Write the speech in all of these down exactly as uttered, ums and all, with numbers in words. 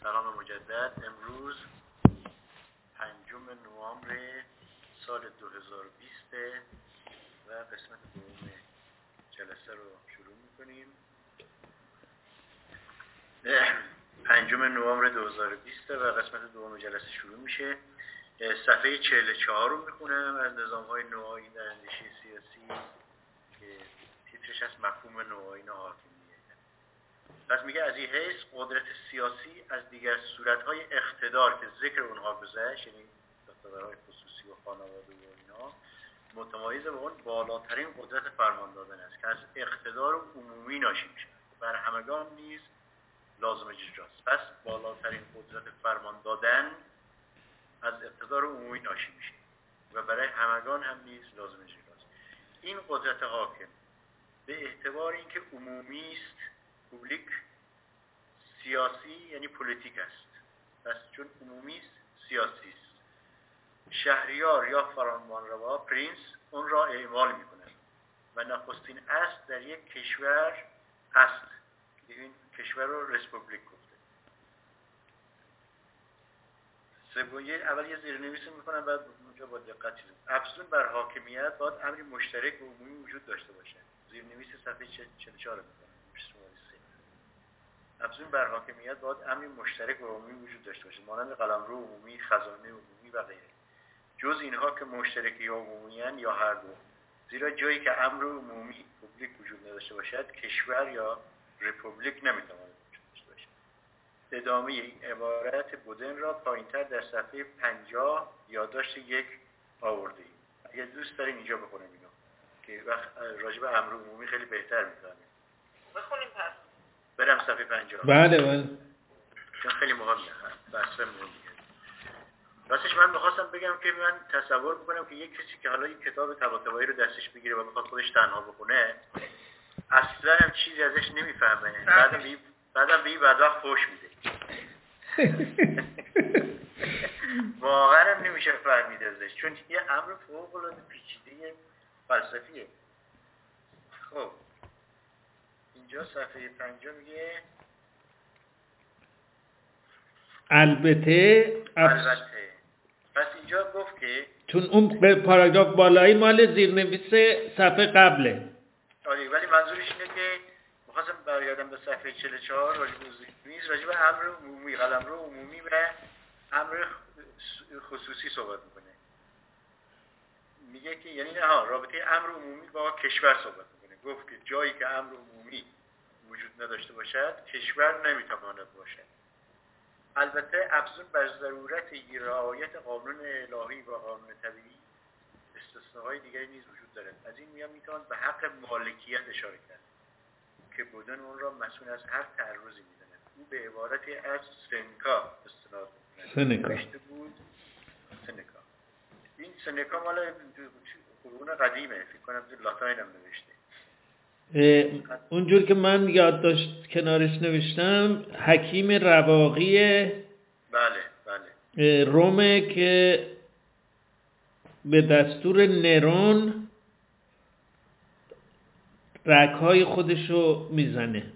سلام مجدد. امروز پنجم نوامبر سال دو هزار و بیست و قسمت دوم جلسه رو شروع میکنیم. پنجم نوامبر دو هزار و بیست و قسمت دوم جلسه شروع میشه. صفحه چهل و چهار رو میخونم از نظام‌های نوآیی در اندیشه سیاسی که تیترش از مفهوم نوآیی حاکمیت. پس میگه از این حیث قدرت سیاسی از دیگر صورت‌های اقتدار که ذکر اونها گذشت، یعنی اقتدارهای خصوصی و خانواده و اینا، متمایز به اون بالاترین قدرت فرمان دادن است که از اقتدار عمومی ناشی میشه، بر همگان نیز لازم اجراست. پس بالاترین قدرت فرمان دادن از اقتدار عمومی ناشی میشه و برای همگان هم نیز لازم اجراست. این قدرت حاکم به اعتبار اینکه عمومی است، پوبلیک، سیاسی یعنی پولیتیک است. پس چون عمومی است، سیاسی است. شهریار یا فرمانروا، پرینس، اون را اعمال میکنه و نخستین اصل در یک کشور هست. این کشور رو رسپوبلیک گفته. سومی اول یه زیرنویس میکنم، بعد اونجا با دقت چیز. افزون بر حاکمیت باید امری مشترک و عمومی وجود داشته باشه. زیرنویس صفحه چهل و چهار میکنم. افزون بر حاکمیت باید امری مشترک و عمومی وجود داشته باشه، مانند قلمرو عمومی، خزانه عمومی و غیره. جز اینها که مشترک یا عمومی‌اند یا هر دو. زیرا جایی که امر عمومی پوبلیک وجود نداشته باشد، کشور یا رپوبلیک نمیتواند وجود داشته باشد. ادامه این عبارت بودن را پایینتر در صفحه پنجاه یادداشت یک آورده ایم. اگر دوست دارین اینجا بخونم اینو که وقت راجع به امر عمومی خیلی بهتر میفهمیم. بخونیم پس. برم صفحه پنجاه. بله بله. چون خیلی مهمه. بحث مهمه. راستش من می‌خواستم بگم که من تصور می‌کنم که یک کسی که حالا این کتاب طباطبایی رو دستش بگیره و بخواد خودش تنها بخونه، اصلا هم چیزی ازش نمیفهمه. بعدم بی بعدم بی بدبخت فوش میده. واقعا هم نمیشه فهمید ازش، چون یه امر فوق‌العاده پیچیده فلسفیه. خب اینجا صفحه پنجاه میگه البته البته پس اینجا گفت که چون اون پاراگراف بالایی مال زیرنویس صفحه قبله. آره، ولی منظورش اینه که می‌خواستم برگردم به صفحه چهل و چهار راجع به زیرنویس راجع به امر عمومی، قلمرو عمومی و امر خصوصی صحبت میکنه. میگه که یعنی نه رابطه امر عمومی با کشور صحبت میکنه. گفت که جایی که امر عمومی وجود نداشته باشد، کشور نمیتواند باشد. البته افزون بر ضرورت رعایت قانون الهی و قانون طبیعی، استثناءهای دیگری نیز وجود دارد. از این میان میتوان به حق مالکیت اشاره کرد که بودن اون را مسئول از هر تعرضی میداند. او به عبارتی از سنکا استناد سنکا بود. سنکا این سنکا مال قرون قدیمه، فکر کنم تو لاتین هم نوشته. اونجور که من یادداشت کنارش نوشتم حکیم رواقی بله بله رومه که به دستور نرون رگ‌های خودشو میزنه.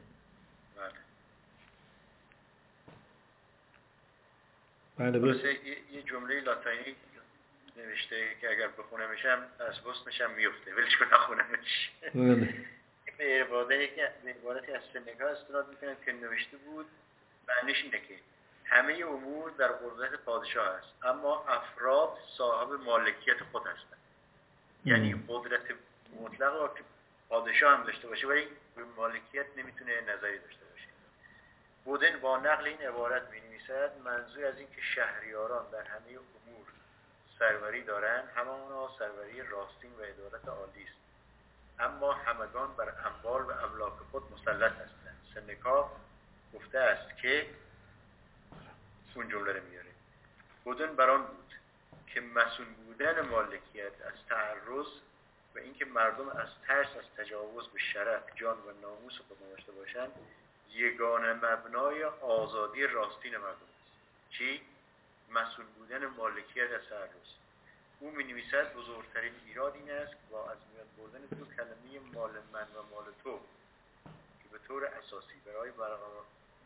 بله بله یه جمله لاتینی نوشته که اگر بخونمشم از بسمشم میفته، ولیش که نخونمش. بله به عبارتی که به عبارتی از سنکا استناد میکنم که نوشته بود، معنیش اینه که همه امور در قدرت پادشاه است، اما افراد صاحب مالکیت خود هستند. یعنی قدرت مطلق را که پادشاه هم داشته باشه ولی به مالکیت نمیتونه نظری داشته باشه. بودن با نقل این عبارت می‌نویسد منظور از این که شهریاران در همه امور سروری دارند، همانا سروری راستین و عدالت عالی است، اما همگان بر اموال و املاک خود مسلط هستند. سنکا گفته است که اون جمله رو میاره. بودن بر آن بود که مسئول بودن مالکیت از تعرض و اینکه مردم از ترس از تجاوز به شرف، جان و ناموس خود نداشته باشند، یگانه مبنای آزادی راستین مردم است. چی؟ مسئول بودن مالکیت از تعرض. او می‌نویسد بزرگترین ایراد این است که با از میان بردن دو کلمه مال من و مال تو که به طور اساسی برای برقرار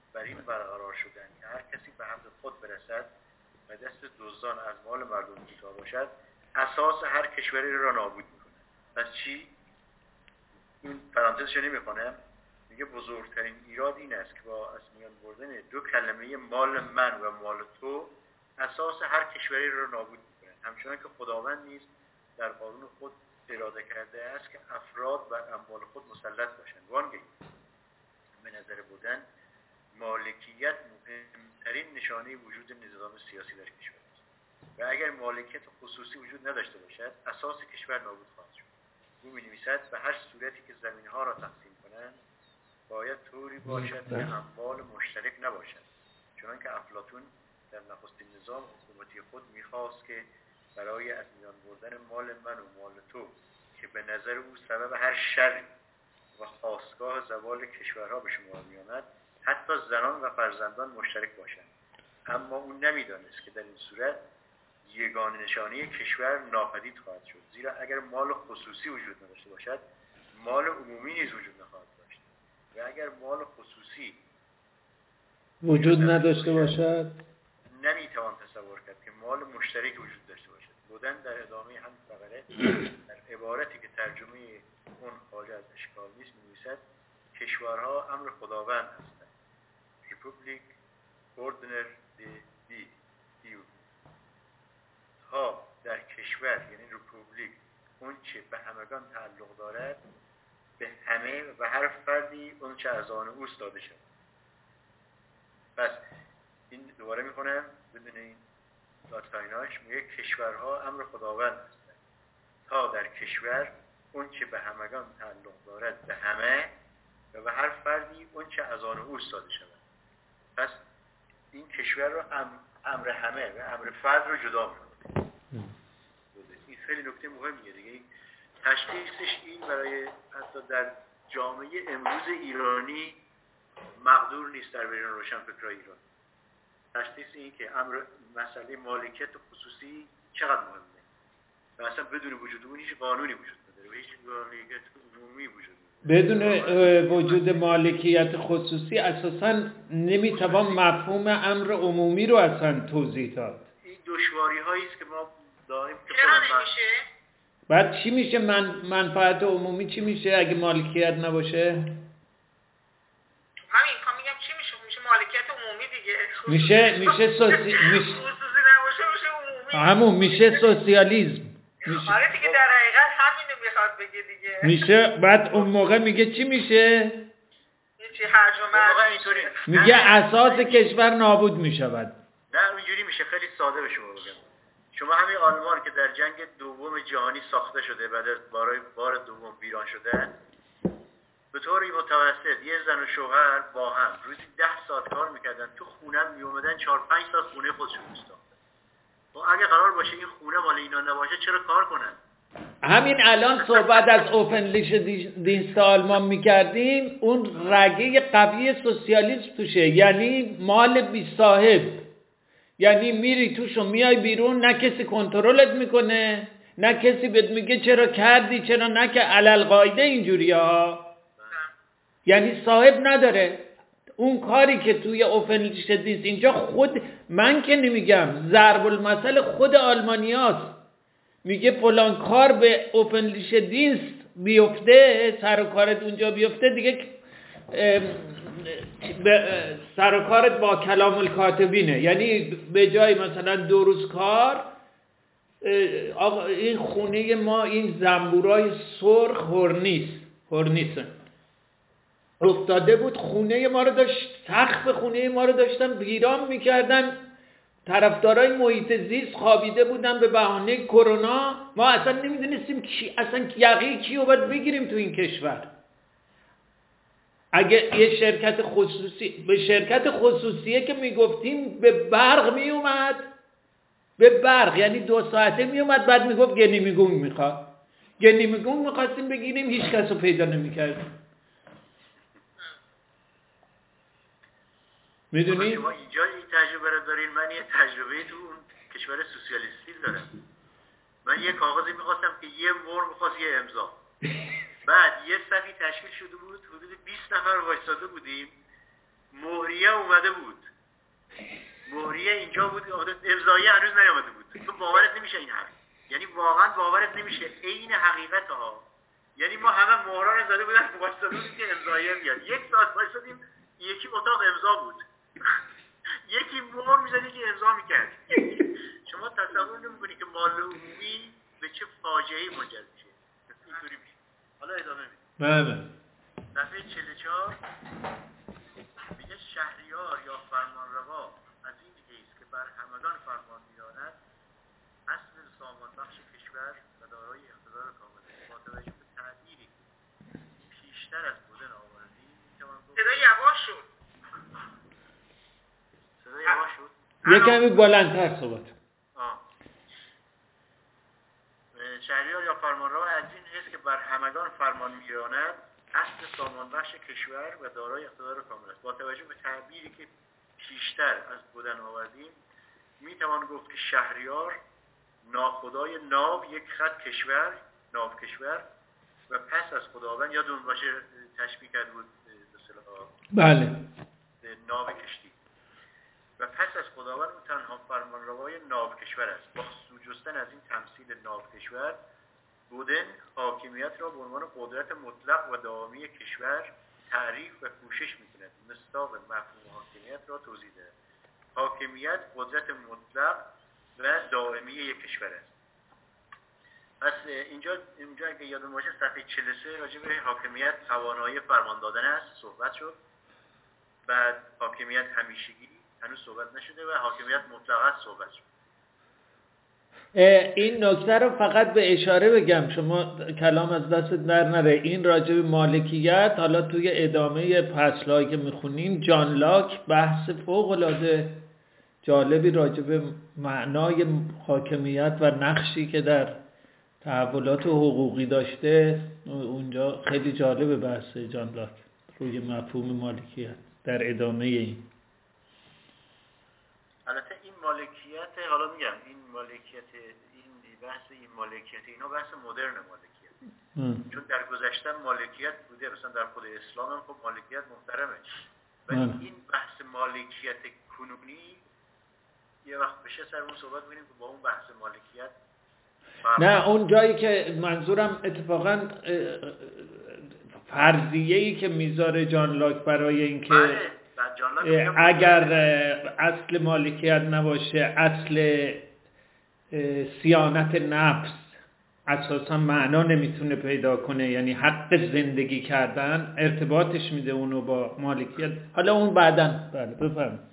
بر این برقرار شدن که هر کسی به حمد خود برسد و دست دزدان از مال مردم کوتاه باشد اساس هر کشوری را نابود میکنه. پس چی؟ این پرانتزش رو نمیخونم، میگه بزرگترین ایراد این است که با از میان بردن دو کلمه مال من و مال تو اساس هر کشوری را نابود میکنه. همچنان که خداوند نیز در قانون خود اراده کرده است که افراد بر اموال خود مسلط باشند. وانگهی به نظر بردن مالکیت مهمترین نشانه وجود نظام سیاسی در کشور است و اگر مالکیت خصوصی وجود نداشته باشد اساس کشور نابود خواهد شد. او می‌نویسد به هر صورتی که زمین‌ها را تقسیم کنند باید طوری باشد که اموال مشترک نباشد، چنانکه که افلاطون در نخستین نظام حکومتی خود می‌خواست که برای از میان بردن مال من و مال تو که به نظر او سبب هر شر و خاستگاه زوال کشورها به شمار می‌آمد حتی زنان و فرزندان مشترک باشند. اما او نمی‌دانست که در این صورت یگانه نشانی کشور ناپدید خواهد شد، زیرا اگر مال خصوصی وجود نداشته باشد مال عمومی نیز وجود نخواهد داشت و اگر مال خصوصی وجود نداشته باشد نمیتوان تصور کرد که مال مشترک وجود داشته باشد. بودن در ادامه هم فقره در عبارتی که ترجمه اون خارج از اشکال نیست می‌نویسد کشورها امر خداوند هستند. ریپوبلیک اوردنر دی دی دیو ها در کشور یعنی ریپوبلیک اون چه به همگان تعلق دارد به همه و به هر فردی اون چه از آن اوست داده شد. پس این دوباره میکنم بدون این لاتایناش میگه کشورها امر خداوند هستند تا در کشور اون چه به همگان تعلق دارد به همه و به هر فردی اون چه از آن اوست داده شود. پس این کشور رو امر همه و امر فرد رو جدا میکنه. این خیلی نکته مهمیه دیگه. تشخیصش این برای حتی در جامعه امروز ایرانی مقدور نیست در بین روشنفکرای ایران. تشخیص این که امر مسئله مالکیت خصوصی چقدر مهمه و اصلا بدون وجود اون هیچ قانونی وجود نداره و هیچ مالکیت عمومی وجود نداره. بدون وجود مالکیت خصوصی اساسا نمیتوان مفهوم امر عمومی رو اصلا توضیح داد. این دشواری هایی است که ما داریم که چرا نمیشه؟ بعد چی میشه؟ من منفعت عمومی چی میشه اگه مالکیت نباشه؟ همین میخوام میگم چی میشه؟ میشه مالکیت عمومی دیگه. میشه میشه سوسی میشه خصوصی نباشه میشه عمومی. همون میشه سوسیالیسم. میشه. آره دیگه در حقیقت همینو میخواد بگه دیگه. میشه. بعد اون موقع میگه چی میشه؟ چی هرج و مرج. میگه اساس کشور نابود میشود. نه اینجوری میشه. خیلی ساده به شما بگم. شما همین آلمان که در جنگ دوم جهانی ساخته شده بعد از برای بار دوم ویران شده، به طور متوسط یه زن و شوهر با هم روزی ده ساعت کار میکردن، تو خونه می اومدن چهار پنج ساعت خونه خودشون میساختن. و اگه قرار باشه این خونه مال اینا نباشه چرا کار کنن؟ همین الان صحبت از اوفنلیش دینست آلمان میکردیم، اون رگه قوی سوسیالیسم توشه، یعنی مال بی صاحب، یعنی میری توش و میای بیرون، نه کسی کنترلت میکنه، نه کسی بهت میگه چرا کردی چرا نه، که علل قاعده اینجوری ها، یعنی صاحب نداره. اون کاری که توی اوفنلیش دینست اینجا، خود من که نمیگم، ضرب المثل خود آلمانیاست، میگه فلان کار به اوفنلیش دینست بیفته، سر و کارت اونجا بیفته دیگه، سر و کارت با کلام الکاتبینه، یعنی به جای مثلا دو روز کار، آقا این خونه ما این زنبورای سرخ هورنیس هورنیسن افتاده بود، خونه ما رو داشت، سقف خونه ما رو داشتن ویران میکردن، طرفدارای محیط زیست خوابیده بودن به بهانه کرونا، ما اصلا نمیدونستیم کی اصلا یقه کیو باید بگیریم تو این کشور. اگه یه شرکت خصوصی به شرکت خصوصیه که میگفتیم به برق میومد، به برق یعنی دو ساعته میومد، بعد میگفت گنی میگونگ میخواد، گنی میگونگ میخواستیم بگیریم، هیچ کس رو پیدا نمیکردیم. میدونی؟ شما اینجا این تجربه رو دارین، من یه تجربه تو اون کشور سوسیالیستی دارم. من یه کاغذی میخواستم که یه مور میخواست یه امضا، بعد یه صفی تشکیل شده بود، حدود بیست نفر وایساده بودیم، مهریه اومده بود، مهریه اینجا بود، امضایی هنوز نیامده بود. تو باورت نمیشه این حرف، یعنی واقعا باورت نمیشه، عین حقیقت ها. یعنی ما همه مهرا رو زده بودن، واسطه بودیم که امضایی بیاد. یک ساعت واسطیم، یکی اتاق امضا بود، یکی مهر میزدی که امضا میکرد. شما تصور نمیکنی که مال عمومی به چه فاجعه‌ای منجر میشه. اینطوری میشه. حالا ادامه میدیم. بله. صفحه چهل و چهار میگه شهریار یا فرمانروا از این حیث که بر همگان فرمان میراند، اصل سامان بخش کشور و دارای اقتدار کامل است. با توجه به تعبیری پیشتر از بودن آوردی میتوان گفت صدا یواش شد. صدا یواش شد؟ یک کمی بلندتر صحبت. آه. شهریار یا فرمانروا از این حیث که بر همگان فرمان میراند، اصل سامان بخش کشور و دارای اقتدار کامل است. با توجه به تعبیری که پیشتر از بودن آوردیم میتوان گفت که شهریار ناخدای ناو یک خط کشور، ناو کشور و پس از خداوند، یادون باشه تشبیه کرده بود به اصطلاح بله به ناو کشتی، و پس از خداوند اون تنها فرمانروای ناو کشور است. با سوجستن از این تمثیل ناو کشور، بودن حاکمیت را به عنوان قدرت مطلق و دائمی کشور تعریف و کوشش می‌کند مصداق مفهوم حاکمیت را توضیح دهد. حاکمیت قدرت مطلق و دائمی یک کشور است. پس اینجا اینجا اگه یادتون باشه صفحه چهل و سه راجع به حاکمیت توانایی فرمان دادن است صحبت شد. بعد حاکمیت همیشگی هنوز صحبت نشده و حاکمیت مطلق صحبت شد. این نکته رو فقط به اشاره بگم، شما کلام از دست در نره. این راجع به مالکیت، حالا توی ادامه فصل‌هایی که میخونیم جان لاک بحث فوق‌العاده جالبی راجع به معنای حاکمیت و نقشی که در تحولات حقوقی داشته، اونجا خیلی جالبه بحث جان لاک روی مفهوم مالکیت در ادامه این. البته این مالکیت، حالا میگم این مالکیت، این بحث این مالکیت اینا بحث مدرن مالکیت ام. چون در گذشته مالکیت بوده، مثلا در خود اسلام هم خب مالکیت محترمه، ولی این بحث مالکیت کنونی یه وقت بشه سر اون صحبت می‌کنیم که با اون بحث مالکیت نه، اون جایی که منظورم اتفاقا فرضیه‌ای که میذاره جان لاک برای اینکه بله. اگر اصل مالکیت نباشه، اصل صیانت نفس اساسا معنا نمیتونه پیدا کنه، یعنی حق زندگی کردن، ارتباطش میده اونو با مالکیت. حالا اون بعدن. بله بفرمایید.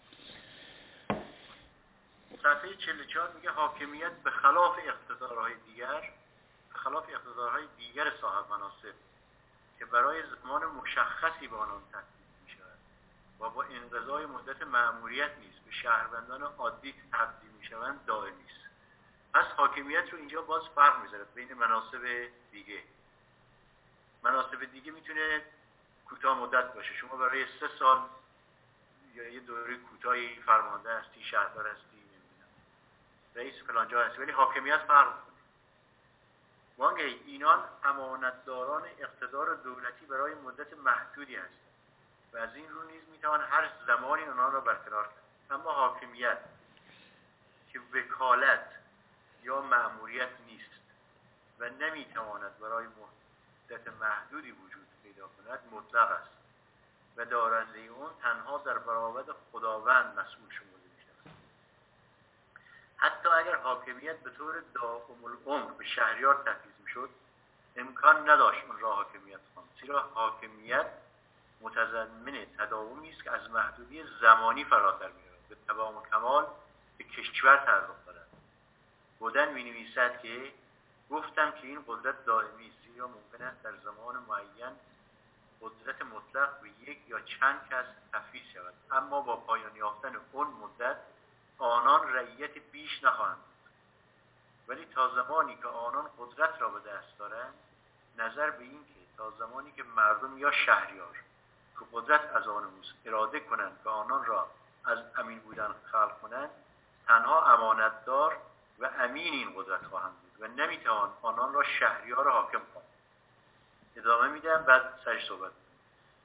صفحه چهل و چهار میگه حاکمیت به خلاف اقتدارهای دیگر به خلاف اقتدارهای دیگر صاحب مناصب که برای زمان مشخصی به آنان تطبیق میشود و با انقضای مدت مأموریت نیز به شهروندان عادی تبدیل میشوند دائمی است. پس حاکمیت رو اینجا باز فرق میذاره بین مناصب دیگه. مناصب دیگه میتونه کوتاه مدت باشه، شما برای سه سال یا یه دوره کوتاهی فرمانده هستی، شهردار هستی، نمیدونم رئیس فلان جا هستی، ولی حاکمیت فرق میکنه. وانگه اینان امانتداران اقتدار دولتی برای مدت محدودی هستند و از این رو نیز میتوان هر زمانی آنها را برقرار کرد. اما حاکمیت که وکالت یا مأموریت نیست و نمیتواند برای مدت محدودی وجود پیدا کند مطلق است و دارنده اون تنها در برابر خداوند مسئول شمرده میشود. حتی اگر حاکمیت به طور دائم العمر به شهریار تفویض میشد، امکان نداشت اون را حاکمیت خواند، زیرا حاکمیت متضمن تداومی است که از محدودی زمانی فراتر میرود، به تمام و کمال به کشور تعلق دارد. بودن می‌نویسد که گفتم که این قدرت دائمی است، زیرا ممکن است در زمان معین قدرت مطلق به یک یا چند کس تفویض شود، اما با پایان یافتن اون مدت آنان رعیت بیش نخواهند بود. ولی تا زمانی که آنان قدرت را به دست دارند، نظر به این که تا زمانی که مردم یا شهریار که قدرت از آن اوست اراده کنند که آنان را از امین بودن خلق کنند، تنها امانتدار و امین این قدرت خواهند بود و نمیتوان آنان را شهریار حاکم خواند. ادامه میدم بعد سرش صحبت.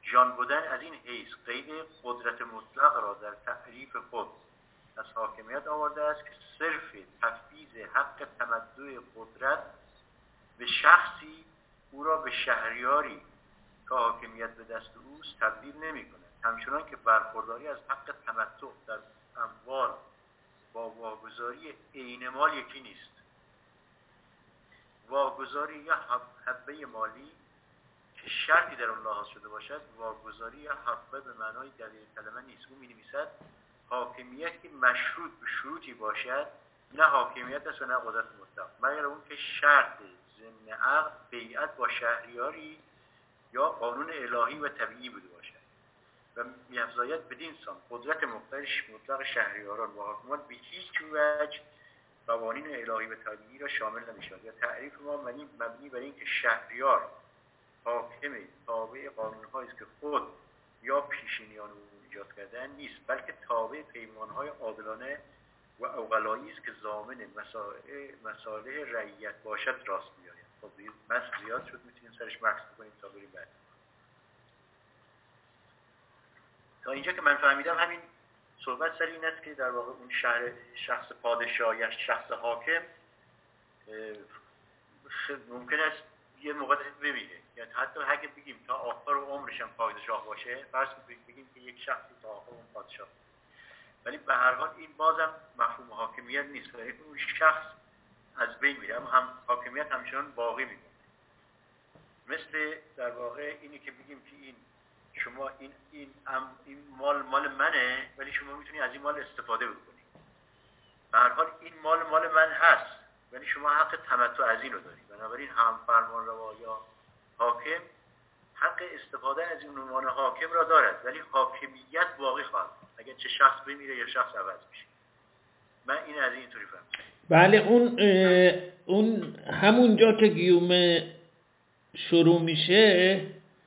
جان بودن از این حیث قید قدرت مطلق را در تعریف خود از حاکمیت آورده است که صرف تفویض حق تمدع قدرت به شخصی او را به شهریاری که حاکمیت به دست اوست تبدیل نمی کند. همچنان که برخورداری از حق تمتع در اموال با واگذاری عین مال یکی نیست. واگذاری یا حبه مالی که شرطی در آن لاحظ شده باشد، واگذاری یا حبه به معنای دلیل کلمه نیست. او می نویسد حاکمیت که مشروط به شروطی باشد نه حاکمیت است و نه قدرت مطلق، مگر اون که شرط ضمن عقد بیعت با شهریاری یا قانون الهی و طبیعی بوده باشد و می‌افزاید بدین سان قدرت مطلق شهریاران و حاکمان به هیچ وجه قوانین الهی و طبیعی را شامل نمی‌شود. یا تعریف ما مبنی بر این که شهریار حاکم تابع قانون‌هایی است که خود یا پیشینیان او ایجاد کردن نیست، بلکه تابع پیمان‌های عادلانه و اوغلایی است که ضامن مصالح رعیت باشد راست می‌آید. خب بس زیاد شد، می‌تونیم سرش بحث کنیم تا بریم بعد. تا اینجا که من فهمیدم همین صحبت سر این است که در واقع اون شهر شخص پادشاه یا شخص حاکم ممکن است یه موقع ببینه، یعنی حتی اگه بگیم تا آخر عمرش هم پادشاه باشه، فرض بگیم که یک شخصی تا آخر عمر پادشاه، ولی به هر حال این بازم مفهوم حاکمیت نیست، ولی اون شخص از بین میره، اما هم حاکمیت همچنان باقی میمونه. مثل در واقع اینی که بگیم که این شما این این این مال مال منه، ولی شما میتونی از این مال استفاده بکنی. به هر حال این مال مال من هست، ولی شما حق تمتع از این رو داری. بنابراین هم فرمانروا یا حاکم حق استفاده از این عنوان حاکم را دارد، ولی حاکمیت باقی خواهد اگر چه شخص بمیره یا شخص عوض بشه. من این از اینطوری فهمیدم. بله، اون اون همونجا که گیوم شروع میشه،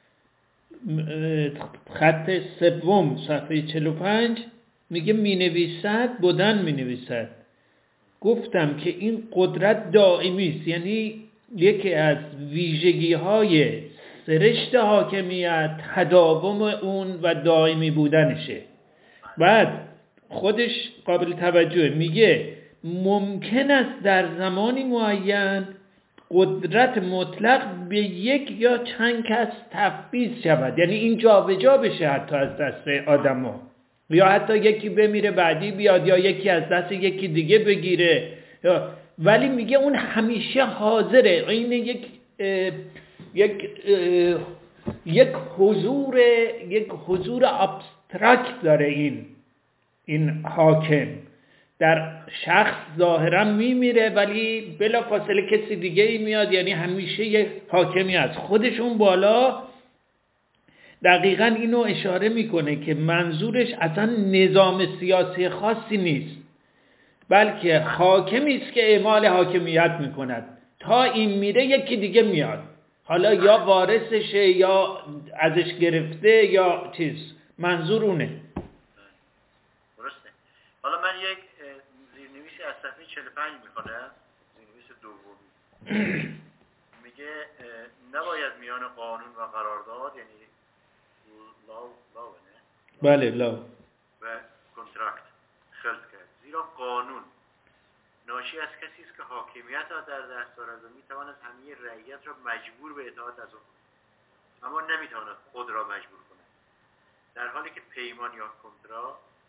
خط سوم صفحه چهل و پنج میگه می نویسد بودن می نویسد. گفتم که این قدرت دائمی است، یعنی یکی از ویژگی های سرشت حاکمیت تداوم اون و دائمی بودنشه. بعد خودش قابل توجهه، میگه ممکن است در زمانی معین قدرت مطلق به یک یا چند کس تفویض شود، یعنی این جا به جا بشه حتی از دست آدم ها، یا حتی یکی بمیره بعدی بیاد یا یکی از دست یکی دیگه بگیره، ولی میگه اون همیشه حاضره. این یک اه یک اه یک حضور یک حضور ابسترکت داره این این حاکم. در شخص ظاهرا میمیره ولی بلا فاصله کسی دیگه ای میاد، یعنی همیشه یک حاکمی هست. خودشون بالا دقیقاً اینو اشاره میکنه که منظورش اصلا نظام سیاسی خاصی نیست، بلکه حاکمی است که اعمال حاکمیت میکند. تا این میره یکی دیگه میاد، حالا یا وارثشه یا ازش گرفته یا چیز، منظور اونه. درسته. حالا من یک زیرنویسی از صفحه چهل و پنج میخونم، زیرنویس دومی. میگه نباید میان قانون و قرارداد، یعنی لاو لاو نه؟ بله لاو و کنترکت خلط کرد، زیرا قانون ناشی از کسی است که حاکمیت را در دست دارد و میتواند همه رعیت را مجبور به اطاعت از آن کند، اما نمیتواند خود را مجبور کند، در حالی که پیمان یا کنترا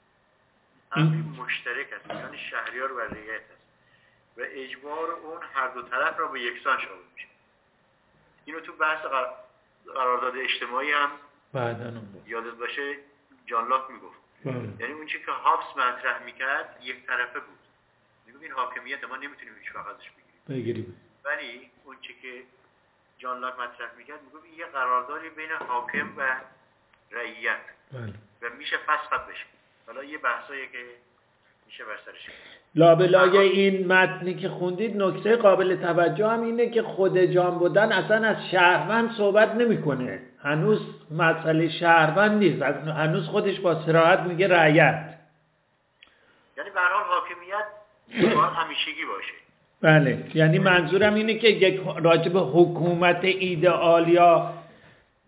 امری مشترک است یعنی شهریار و رعیت است و اجبار اون هر دو طرف را به یکسان شامل میشه. اینو تو بحث قرارداد اجتماعی هم بعداً یادت باشه جان لاک میگفت، یعنی اون چی که هابس مطرح میکرد یک طرفه بود، میگفت این حاکمیت ما نمیتونیم هیچ وقت ازش بگیریم بگیریم ولی اون چی که جان لاک مطرح میکرد میگفت این یه قراردادی بین حاکم و رعیت و میشه فسخ بشه. حالا یه بحثایی که میشه برسرش لابلای این متنی که خوندید نکته قابل توجه هم اینه که خود جان بودن اصلا از شهروند صحبت نمیکنه، هنوز مسئله شهروند نیست، هنوز خودش با صراحت میگه رعیت، یعنی به هر حال حاکمیت باید همیشگی باشه. بله، یعنی منظورم اینه که یک راجب حکومت ایدئال یا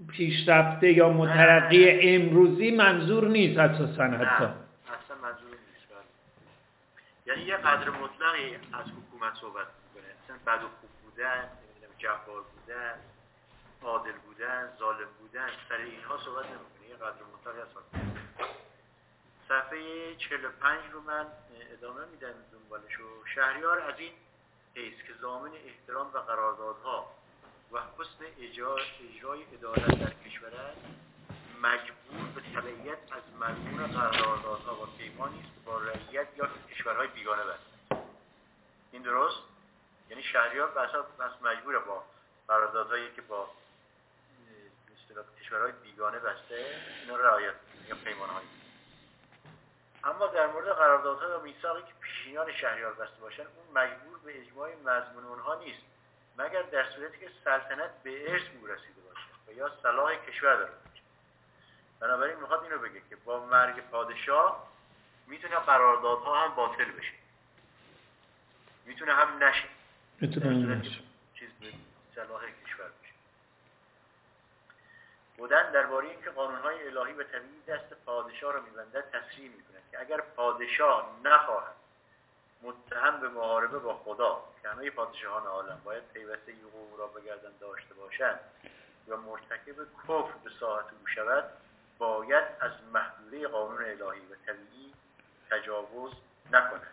پیشرفته یا مترقی امروزی منظور نیست اساساً حتی. نه اصلا منظور نیست. یعنی یه قدر مطلقی از حکومت صحبت میکنه، مثلا بد و خوب بودن، جبار بودن، عادل بودن، ظالم بودن، سر اینها صحبت نمیکنه، یه قدر مطلقی از حکومت. صفحه چهل و پنج رو من ادامه میدم دنبالشو. شهریار از این حیث که ضامن احترام و قراردادها و حسن اجرای عدالت در کشور است، مجبور به تبعیت از مضمون قراردادها و پیمانی است که با رعیت یا کشورهای بیگانه بست. این درست؟ یعنی شهریار بس مجبوره با قراردادهایی که با اصطلاح کشورهای بیگانه بسته اینا رعایت یا پیمان‌های. اما در مورد قراردادها و میثاقی که پیشینیان شهریار بسته باشند، اون مجبور به اجماع مضمون اونها نیست، مگر در صورتی که سلطنت به ارث او رسیده باشه و یا صلاح کشور داره باشه. بنابراین میخواد اینو بگه که با مرگ پادشاه میتونه قراردادها هم باطل بشه، میتونه هم نشه، میتونه هم نشه، چیز به صلاح کشور بشه. بودن درباره اینکه قانونهای الهی و طبیعی دست پادشاه را میبندد تصریح میکنند که اگر پادشاه نخواهد متهم به محاربه با خدا که همه پادشاهان عالم باید پیوسته حقوق را بگردن داشته باشند و مرتکب کفر به ساحت او شود، باید از محدوده قانون الهی و طبیعی تجاوز نکند.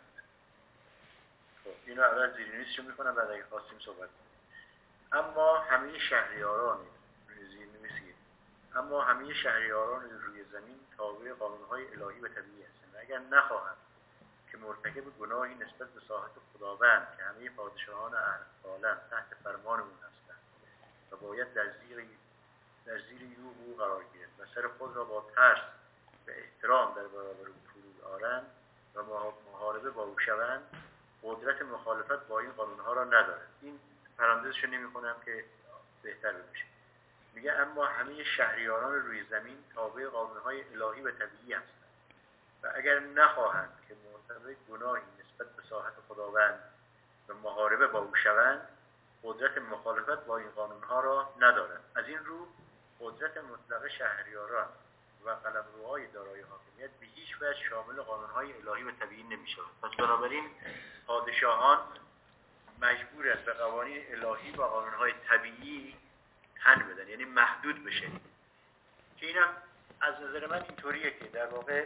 خب اینو اول زیرنویسشو میکنم، بعد اگه خواستیم صحبت کنیم. اما همه شهریاران زیرنویسی اما همه شهریاران روی زمین تابع قانونهای الهی و طبیعی هستند. اگر نخواهند که مرتکب گناهی نسبت به ساحت خداوند که همه پادشاهان عالم تحت فرمان اون هستند و باید در زیر در زیر او قرار گیرند و سر خود را با ترس و احترام در برابر او فرود آرند و محاربه با او شوند، قدرت مخالفت با این قانونها را ندارند. این پرانتزشو نمی‌خونم که بهتر بشه. میگه اما همه شهریاران روی زمین تابع قانونهای الهی و طبیعی هستند و اگر نخواهند که مرتکب گناهی نسبت به ساحت خداوند و محاربه با او شوند، قدرت مخالفت با این قانونها را ندارند. از این رو قدرت مطلق شهریاران و قلمروهای دارای حاکمیت به هیچ وجه شامل قانونهای الهی و طبیعی نمی‌شود. پس بنابراین پادشاهان مجبورند به قوانین الهی و قانونهای طبیعی تن بدن، یعنی محدود بشه. که اینم از نظر من اینطوریه که در واقع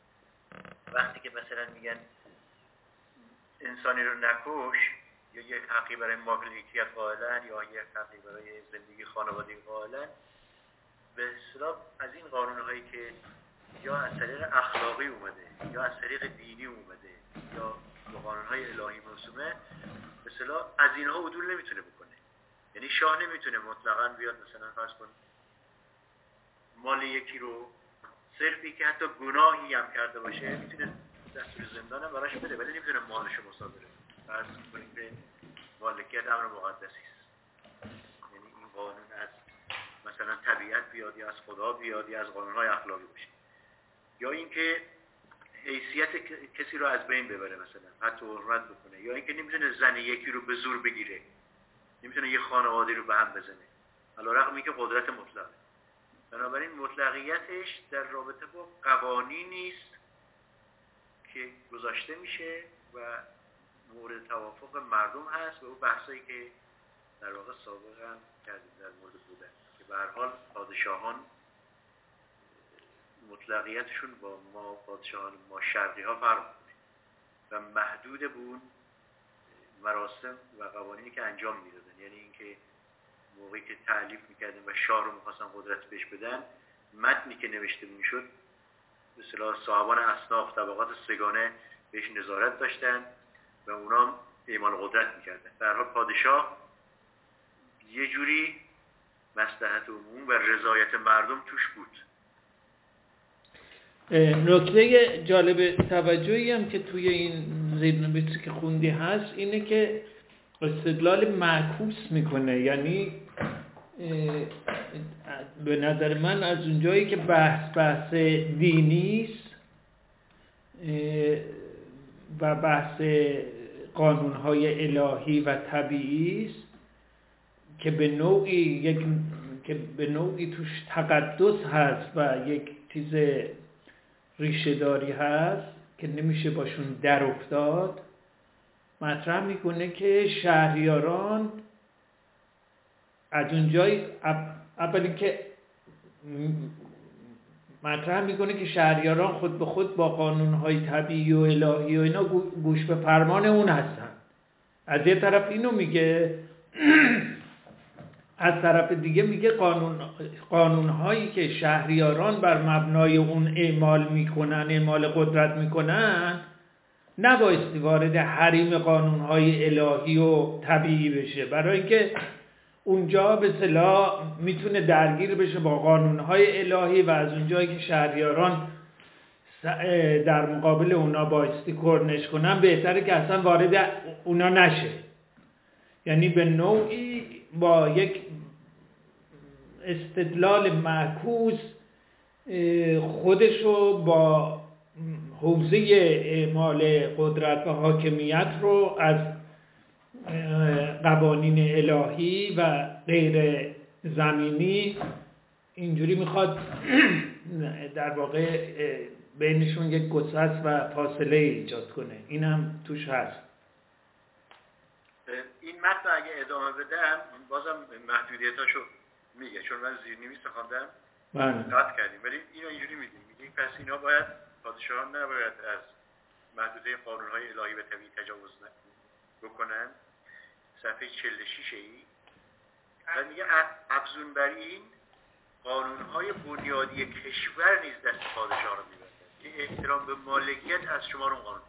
وقتی که مثلا میگن انسانی رو نکش یا یک حقی برای مالکیت قائلن یا یک حقی برای زندگی خانوادگی قائلن، به اصطلاح از این قانونهایی که یا از طریق اخلاقی اومده یا از طریق دینی اومده یا با قانونهای الهی موسومه، به اصطلاح از اینها عدول نمیتونه بکنه. یعنی شاه نمیتونه مطلقاً بیاد مثلا فرض کن مال یکی رو صرفی که حتی گناهی هم کرده باشه میتونه دستور زندان هم براش بده، ولی نمیتونه مالش رو مصادره. فرض کنید که مالکیت امر مقدسی است، یعنی این قانون از مثلا طبیعت بیاد یا از خدا بیاد یا از قانونهای اخلاقی باشه، یا اینکه حیثیت کسی رو از بین ببره، مثلا حتی حرمت بکنه، یا اینکه نمیتونه زن یکی رو به زور بگیره، نمیتونه یه خانواده رو به هم بزنه، علیرغم اینکه قدرت مطلقه. بنابراین مطلقیتش در رابطه با قوانینی است که گذاشته میشه و مورد توافق مردم هست و اون بحثایی که در واقع سابقا کردیم در مورد بودن که به هر حال پادشاهان مطلقیتشون با ما پادشاهان ما شرقی ها فرق میکنه و محدود به اون مراسم و قوانینی که انجام میدادن. یعنی اینکه موقعی که تعلیف میکردن و شاه رو میخواستن قدرت بهش بدن، متنی که نوشته میشد به اصطلاح صاحبان اصناف طبقات سگانه بهش نظارت داشتن و اونا اعمال قدرت میکردن. در حال پادشاه یه جوری مصلحت عموم و رضایت مردم توش بود. نکته جالب توجهی هم که توی این زیرنویسی که خوندی هست اینه که استدلال معکوس میکنه. یعنی به نظر من از اونجایی که بحث بحث دینی است و بحث قانونهای الهی و طبیعی است که به نوعی یک که به نوعی توش تقدس هست و یک چیز ریشه داری هست که نمیشه باشون در افتاد، مطرح میکنه که شهریاران از اونجای اول اینکه مطرح میکنه که شهریاران خود به خود با قانونهای طبیعی و الهی و اینا گوش به فرمان اون هستن. از یه طرف اینو میگه، از طرف دیگه میگه قانون قانونهایی که شهریاران بر مبنای اون اعمال میکنن، اعمال قدرت میکنن، نبایستی وارد حریم قانونهای الهی و طبیعی بشه، برای اینکه اونجا به اصطلاح میتونه درگیر بشه با قانونهای الهی و از اونجایی که شهریاران در مقابل اونا بایستی کرنش کنن، بهتره که اصلا وارد اونا نشه. یعنی به نوعی با یک استدلال معکوس خودشو با حوزه اعمال قدرت و حاکمیت رو از قوانین الهی و غیر زمینی اینجوری میخواد در واقع بینشون یک گسست و فاصله ایجاد کنه. این هم توش هست. این متن اگه ادامه بدم بازم محدودیتاشو میگه، چون من زیرنویس خواندم قطع کردیم، ولی اینو اینجوری میگیم، میگیم پس اینا باید، پادشاهان نباید از محدوده قانونهای الهی و طبیعی تجاوز بکنن. صفحه چهل و شش ای بعد میگه افزون بر این قانونهای بنیادی کشور نیز دست پادشاه رو میبندن که احترام به مالکیت از شما رو قانون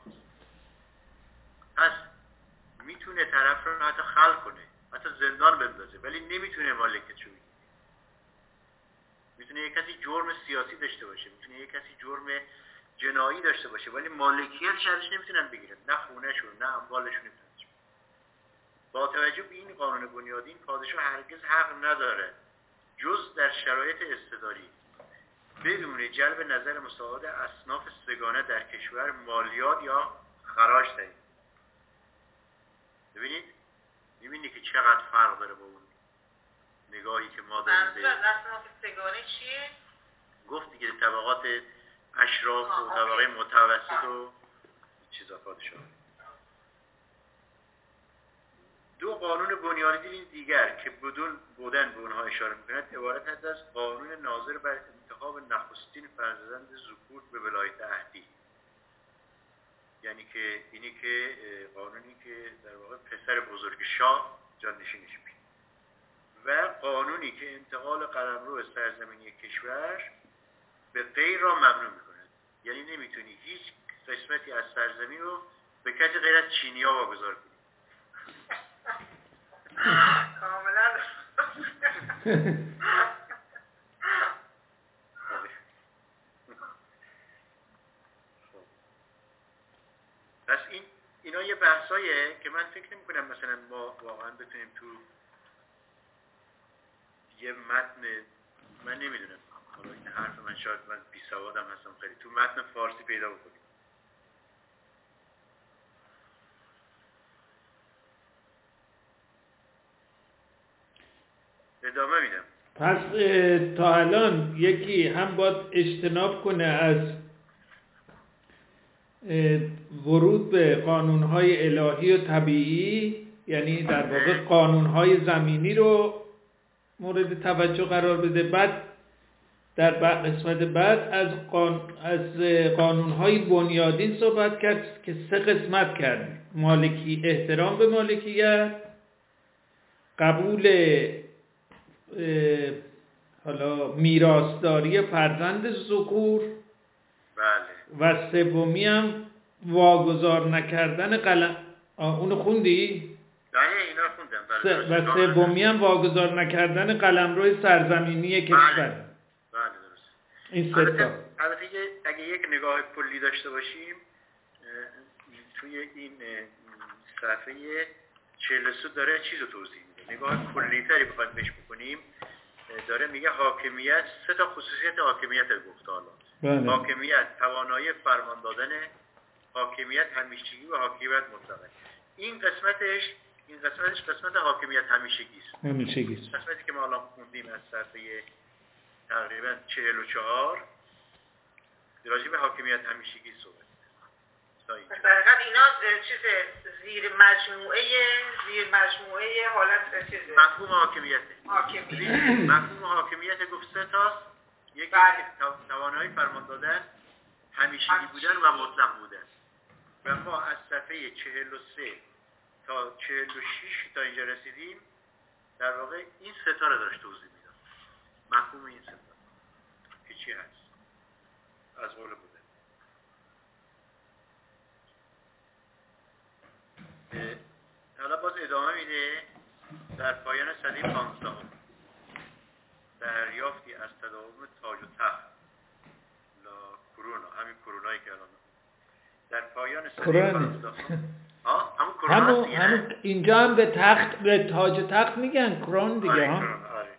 پس میتونه طرف رو حتی خلع کنه، حتی زندان بندازه، ولی نمیتونه مالکیتشو بگیره. میتونه یک کسی جرم سیاسی داشته باشه، میتونه یک کسی جرم جنایی داشته باشه، ولی مالکیتش ازش نمیتونن بگیرن، نه خونه‌شون نه اموالشون نمیتونن. با توجه به این قانون بنیادین پادشاه هرگز حق نداره جز در شرایط اضطراری بدون جلب نظر مساعد اصناف سگانه در کشور مالیات یا خراج دهید. ببینید میبینید که چقدر فرق داره با اون نگاهی که ما داریم. منظور از اصناف سگانه چیه؟ گفت دیگه طبقات اشراف و طبقه متوسط و چیزا پادشاه. دو قانون بنیادین دیگر که بدون بودن به اونها اشاره می‌کند عبارت هست از قانون ناظر بر انتخاب نخستین فرزند ذکور به ولایت عهدی، یعنی که اینی که قانونی که در واقع پسر بزرگ شاه جانشینش میشه، و قانونی که انتقال قلمرو سرزمینی کشور به غیر را ممنوع می‌کند، یعنی نمیتونی هیچ قسمتی از سرزمین رو به کسی غیر از چینی‌ها واگذار کنی. کاملا. پس این اینا یه بحثایه که من فکر نمی کنم مثلا ما واقعا بتونیم تو یه متن، من نمیدونم، حالا این حرف من شاید من بی سوادم هستم خیلی، تو متن فارسی پیدا بکنیم. ادامه میدم. پس تا الان یکی هم باید اجتناب کنه از ورود به قانونهای الهی و طبیعی، یعنی در واقع قانونهای زمینی رو مورد توجه قرار بده. بعد در قسمت بعد از قان... از قانونهای بنیادین صحبت کرد که سه قسمت کرد: مالکی، احترام به مالکیت، قبول حالا میراثداری فرزند ذکور، بله، و سومی هم واگذار نکردن قلم. اونو خوندی؟ نه اینا خوندم. بله. و سومی هم واگذار نکردن قلمرو سرزمینی کشور. بله درست. این سه تا. البته اگه یک نگاه کلی داشته باشیم توی این صفحه چهل و سه داره چیزو توضیح میده. نگاه کلی‌تری بخوایم بهش بکنیم داره میگه حاکمیت، سه تا خصوصیت حاکمیت گفته حالا. بله. حاکمیت توانایی فرمان دادن، حاکمیت همیشگی و حاکمیت مطلقه. این قسمتش این قسمتش قسمت حاکمیت همیشگی است. همیشگی است. قسمتی که ما الان خوندیم از صفحه تقریبا چهل و چهار راجع به حاکمیت همیشگی صحبت در حقیقت اینا چیز زیر مجموعه زیر مجموعه حالت چیز مفهوم حاکمیت حاکمیت مفهوم حاکمیت گفت سه تاست. یکی که توانایی فرمان دادن، همیشگی بودن و مطلق بودن. و ما از صفحه چهل و سه تا چهل و شش تا اینجا رسیدیم، در واقع این سه تا رو داشت توضیح میدم. مفهوم این سه تا که چی هست از قول بودن. حالا باز ادامه میده. در پایان سده پانزدهم دریافتی از تداوم تاج و تخت لا کرونا، همین کرونایی که الان در پایان سده پانزدهم ها همون کرونا هست. همون اینجا هم به تخت به تاج و تخت میگن کرون دیگه. ها آره آره.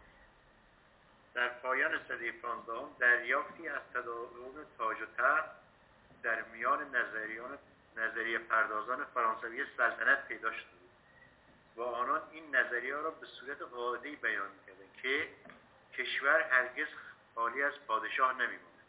در پایان سده پانزدهم دریافتی از تداوم تاج و تخت در میان نظریان نظریه پردازان فرانسوی سلطنت پیدا شد و آنان این نظریه را به صورت قاعده‌ای بیان می‌کردند که کشور هرگز خالی از پادشاه نمی‌ماند.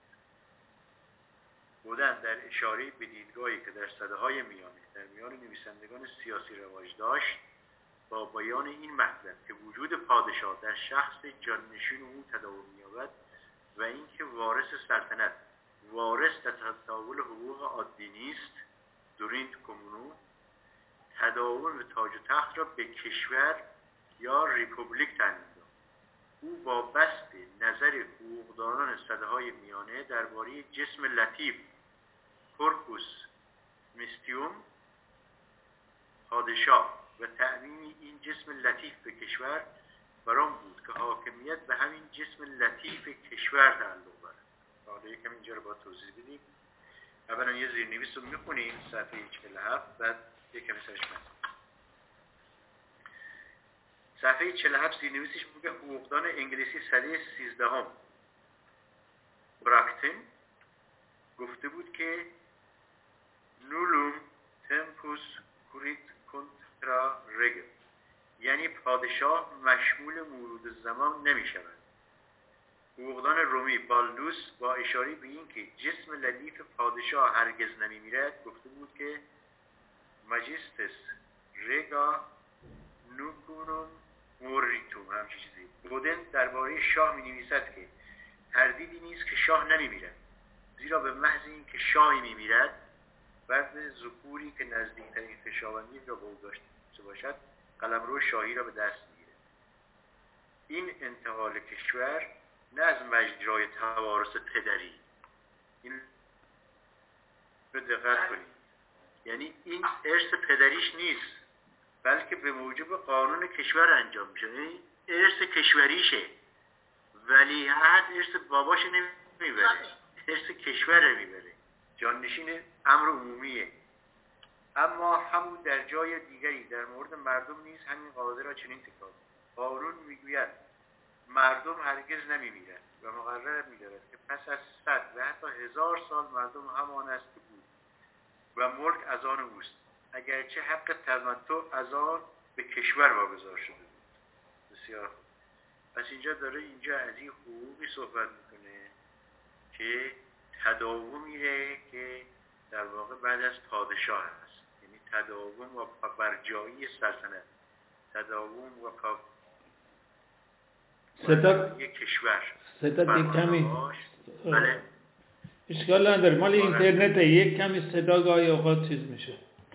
بودند در اشاره به دیدگاهی که در سده‌های میانه در میان نویسندگان سیاسی رواج داشت با بیان این مطلب که وجود پادشاه در شخص جانشین او تداوم می‌یابد و اینکه وارث سلطنت وارث در تداول حقوق عادی نیست، دورینت کمونو تداوم تاج و تخت را به کشور یا ریپوبلیک تعیین داد. او با بسط نظر حقوقدانان سده‌های میانه درباره جسم لطیف کورپوس میستیوم پادشاه و تعمیم این جسم لطیف به کشور برام بود که حاکمیت به همین جسم لطیف کشور تعلق دارد. حالا یکم اینجا رو با توضیح بدیم. اولا یه زیرنویس رو میخونیم صفحه چهل و هفت، بعد یکم سرش کنیم. صفحه چهل و هفت زیرنویسش میگه حقوقدان انگلیسی سده سیزدهم براکتن گفته بود که نولوم تمپوس کوریت کنترا رگل، یعنی پادشاه مشمول مرور زمان نمی شود. حقوقدان رومی بالدوس با اشاره به این که جسم لطیف پادشاه هرگز نمی میرد گفته بود که ماجستس رگا نوکونوم موریتوم، همچه چیزی. بودن درباره شاه می نویسد که تردیدی نیست که شاه نمی میرد، زیرا به محض این که شاهی می میرد بعد ذکوری که نزدیکترین خویشاوندی را به او داشته باشد قلمرو شاهی را به دست میگیرد. این انتقال کشور نه از مجرای توارث پدری، این رو دقت کنید، یعنی این ارث پدریش نیست بلکه به موجب قانون کشور انجام میشه. یعنی ارث کشوریشه، ولیعهد ارث باباش نمیبره، ارث کشور میبره، جانشین امر عمومیه. اما همون در جای دیگری در مورد مردم نیز همین قاعده را چنین تکرار قانون میگوید مردم هرگز نمیمیرند و مقرر می‌دارد که پس از صد و حتی هزار سال مردم همان است که بود و ملک از آن اوست، اگرچه حق تمتع از آن به کشور واگذار شده بود. بسیار خوب. پس اینجا داره اینجا از این حقوقی صحبت میکنه که تداوم میره که در واقع بعد از پادشاه هست، یعنی تداوم و برجایی سلطنت، تداوم و پا صدا یک کشور صدا یک کمی بله اشکال نداره، مال اینترنت یک کمی صدا گاهی اوقات چیز میشه.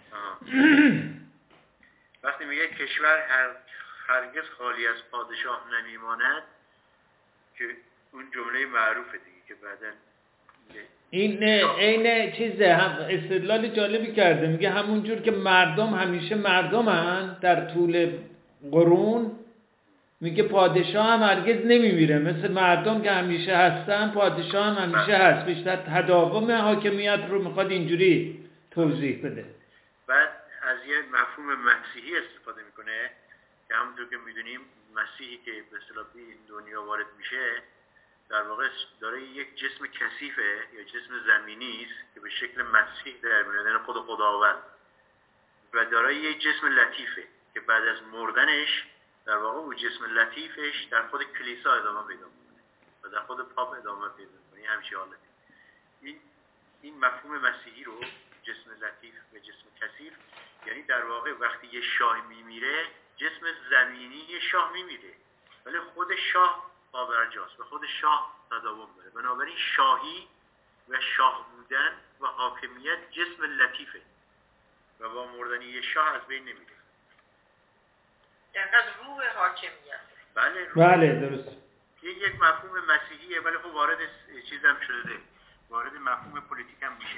وقتی میگه کشور هر هرگز خالی از پادشاه نمیماند که اون جمله معروفه دیگه که بعدن این عین چیزه، هم استدلال جالبی کرده، میگه همون جور که مردم همیشه مردمن در طول قرون، میگه پادشاه هم هرگز نمیمیره، مثل مردم که همیشه هستن پادشاه هم همیشه هست. بیشتر تداوم حاکمیت رو میخواد اینجوری توضیح بده. بعد از یه مفهوم مسیحی استفاده میکنه که همونطور که میدونیم مسیحی که به اصطلاح به این دنیا وارد میشه در واقع داره یک جسم کثیفه یا جسم زمینی است که به شکل مسیح در میاد، یعنی خود خداوند، و داره یک جسم لطیفه که بعد از مردنش در واقع او جسم لطیفش در خود کلیسا ادامه پیدا میکنه و در خود پاپ ادامه پیدا میکنه. همچین حالتی. این این مفهوم مسیحی رو جسم لطیف و جسم کثیف، یعنی در واقع وقتی یه شاه میمیره جسم زمینی شاه میمیره ولی خود شاه پابرجاست و خود شاه تداوم داره. بنابراین شاهی و شاه بودن و حاکمیت جسم لطیفه و با مردن یه شاه از بین نمیره. اینقدر روح حاکمیت. بله روح. بله درست. این یک مفهوم مسیحیه ولی خب وارد چیزم شده، وارد مفهوم پلیتیک هم میشه.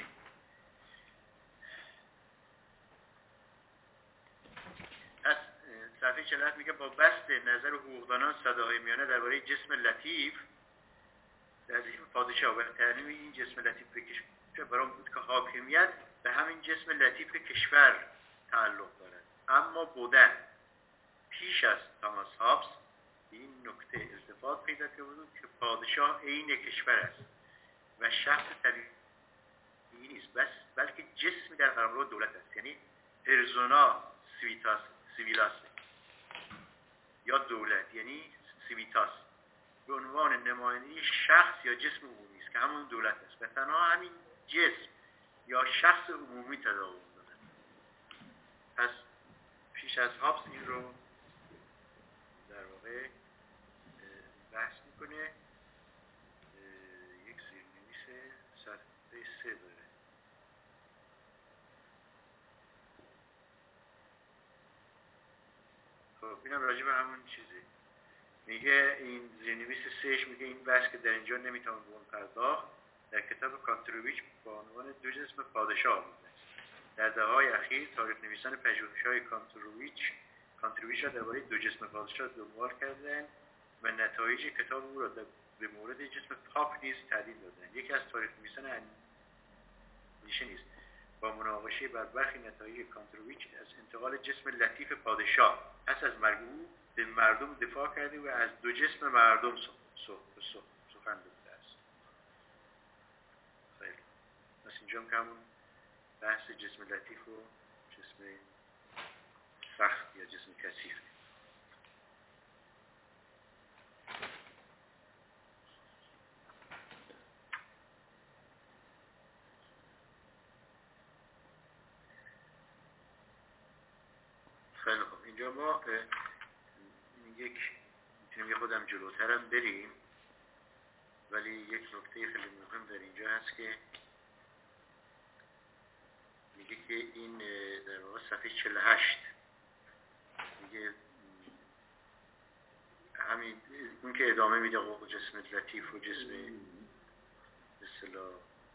از صفحه چهل و هفت میگه با بسط نظر حقوقدانان صداهای میانه درباره جسم لطیف در ذهن پادشاه و تعلیم این جسم لطیف به کشور برام بود که حاکمیت به همین جسم لطیف کشور تعلق دارد. اما بودن پیش از توماس هابس این نکته التفات پیدا کرده بود که پادشاه عین کشور است و شخص طبیعی نیست بس بلکه جسمی در قلمرو دولت است، یعنی پرسونا سیویتاس سیویلاس یا دولت یعنی سیویتاس به عنوان نماینده شخص یا جسم عمومی است که همون دولت است و تنها همین جسم یا شخص عمومی تداوم دارد. پس پیش از هابس این رو در واقع بحث میکنه. یک زیرنویس صفحه سه داره. خب اینم راجع به همون چیزه. میگه این زیرنویس سهش میگه این بحث که در اینجا نمیتونم به اون پرداخت در کتاب کانترویچ با عنوان دو جسم پادشاه بوده. در دهه‌های اخیر تاریخ نویسان پژوهش‌های کانترویچ کانترویچ را درباره دو جسم پادشاه دنبال کردند و نتایج کتاب او را به مورد جسم پاپ نیز تعدیل دادند. یکی از تاریخ نویسان اندیشه نیست با مناقشه بر برخی نتایج کانترویچ از انتقال جسم لطیف پادشاه پس از مرگ او به مردم دفاع کرده و از دو جسم مردم سخن گفته است. خیلی پس اینجا هم که همون بحث جسم لطیف و جسم سخت یا جسم کثیف. خیلی خوب اینجا ما یک میتونیم یه خودم جلوترم بریم ولی یک نکته خیلی مهم در اینجا هست که میگه که این در واقع صفحه چهل و هشت میگه همین اون که ادامه میده حقوق جسم لطیف و جسم به اصطلاح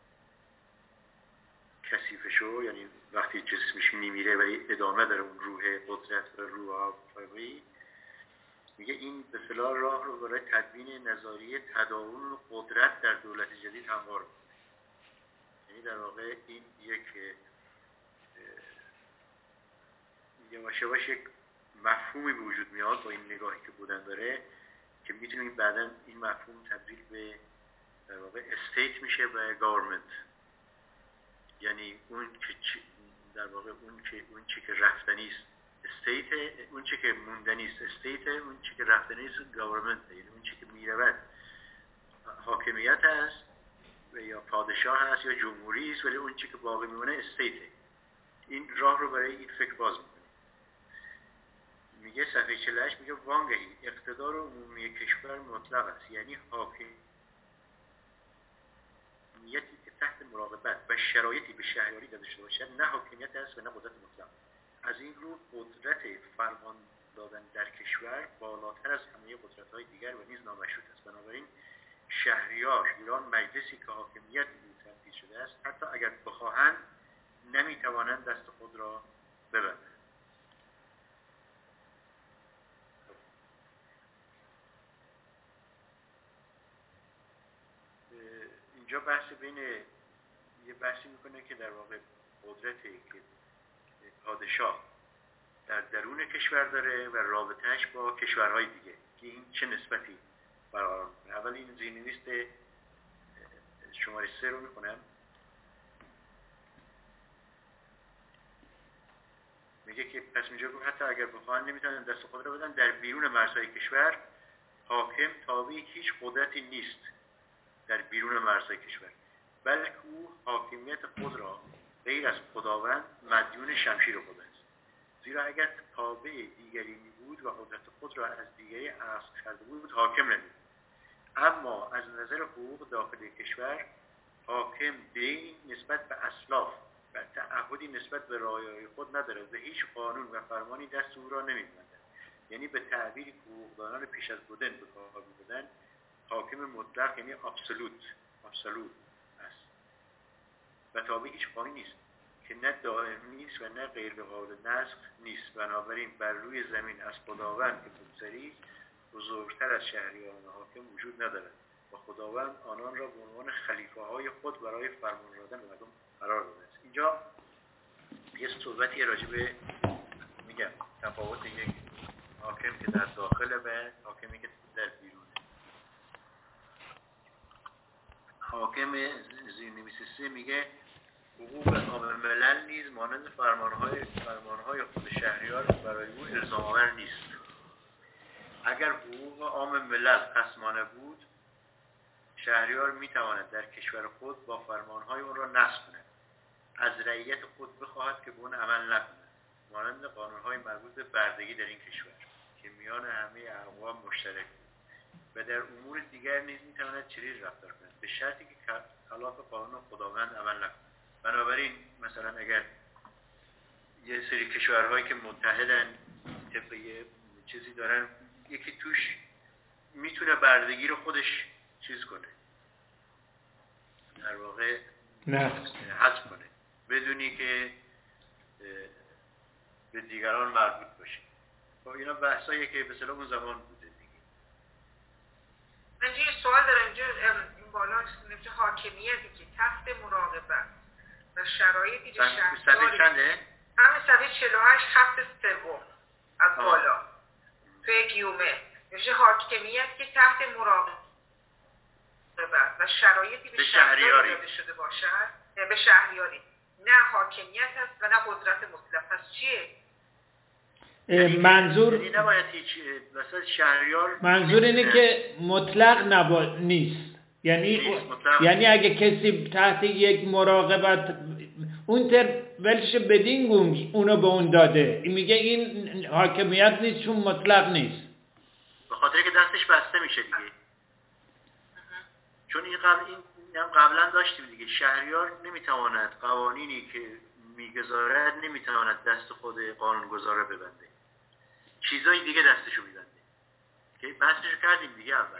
کثیفشو، یعنی وقتی جسمش میمیره ولی ادامه داره اون روح قدرت و روح آفریقی، میگه این به اصطلاح راه رو برای تدوین نظریه تداوم قدرت در دولت جدید هموار میکنه. یعنی در واقع این یک یواش یواش یک مفهومی به وجود میاد با این نگاهی که بودن داره که میتونیم بعداً این مفهوم تبدیل به در واقع استیت میشه و گورنمنت، یعنی اون که در واقع اون که اون چی که رفتنی است استیت، اون چی که موندنی است استیت، اون چی که رفتنی است گورنمنت، یعنی اون چی که میرود حاکمیت است و یا پادشاه هست یا جمهوری است ولی اون چی که باقی میمونه استیت. این راه رو برای این فکر باز میکنه. میگه صفحه چهل و هشت میگه وانگهی اقتدار عمومی کشور مطلق است، یعنی حاکمیتی که تحت مراقبت و شرایطی به شهریاری داده شده باشد نه حاکمیت است و نه قدرت مطلق. از این رو قدرت فرمان دادن در کشور بالاتر از همه قدرت‌های دیگر و نیز نامشروط است. بنابراین شهریار یا مجلسی که حاکمیت به تبدیل شده است حتی اگر بخواهند نمیتوانند دست خود را ببندند. اینجا بحث بین یه بحثی میکنه که در واقع قدرتی که پادشاه در درون کشور داره و رابطهش با کشورهای دیگه که این چه نسبتی برقرار میکنه. اول این زیرنویس شماره سه رو میکنم. میگه که پس اینجا گفت حتی اگر بخواهند نمیتونن دست خود را بدن در بیرون مرزهای کشور حاکم تابع هیچ قدرتی نیست در بیرون مرزهای کشور، بلکه او حاکمیت خود را غیر از خداوند مدیون شمشیر خود است، زیرا اگر تابع دیگری بود و قدرت خود را از دیگری اخذ کرده بود حاکم نمی‌بود. اما از نظر حقوق داخل کشور حاکم دین نسبت به اسلاف و تعهدی نسبت به رعایای خود ندارد و هیچ قانون و فرمانی دست او را نمی‌بندد. یعنی به تعبیری که حقوقدانان پیش از بودن به کار می‌بردند، حاکم مطلق یعنی ابسولوت ابسولوت است و تابع هیچ قانونی نیست که نه دائمی است و نه غیر قابل نسخ نیست. بنابراین بر روی زمین از خداوند که بگذری بزرگتر از شهریاران حاکم وجود ندارد و خداوند آنان را به عنوان خلیفه های خود برای فرمان دادن به مردم قرار داده است. اینجا یه صحبتی راجع به میگم تفاوت یک حاکم که در داخل و حاکمی که در بیرون. حاکم زیرنویس سه میگه حقوق عام ملل نیز مانند فرمانهای فرمانهای خود شهریار برای او الزام آور نیست. اگر حقوق عام ملل خصمانه بود، شهریار میتواند در کشور خود با فرمانهای اون را نسخ کند، از رعیت خود بخواهد که به اون عمل نکند، مانند قانونهای مربوط به بردگی در این کشور که میان همه اقوام مشترک و در امور دیگر نیز میتواند چنین رفتار کند به شرطی که خلاف قانون خداوند عمل نکند. بنابراین مثلا اگر یه سری کشورهایی که متحدن طبق یه چیزی دارن، یکی توش میتونه بردگی رو خودش چیز کنه، در واقع حذف کنه بدونی که به دیگران مربوط باشه. خب اینا بحثایی که به اصطلاح اون زمان بوده دیگه. من یه سوال دارم اینجا، این بالا نوشته حاکمیتی که تحت مراقبت و شرایطی به شهرداری چنده؟ همین صفحه چهل و هشت خط سوم از بالا توی گیومه نوشته حاکمیت که تحت مراقبت و شرایطی به شهرداری داده شده باشد، به شهریاری، نه حاکمیت هست و نه قدرت مطلق. پس چیه؟ منظور یعنی نباید هیچ مثلا شهریار منظور اینه که مطلق نبا... نیست، یعنی نیست. یعنی اگه کسی تحت یک مراقبت اون تر ولش بدین گونگ اونو به اون داده، این میگه این حاکمیت نیست چون مطلق نیست، به خاطر که دستش بسته میشه دیگه. چون این قبل این هم قبلا داشتیم دیگه، شهریار نمیتواند قوانینی که میگذارد نمیتواند دست خود قانونگذار ببنده، چیزای دیگه دستشو میبنده که بحثشو کردیم دیگه اول.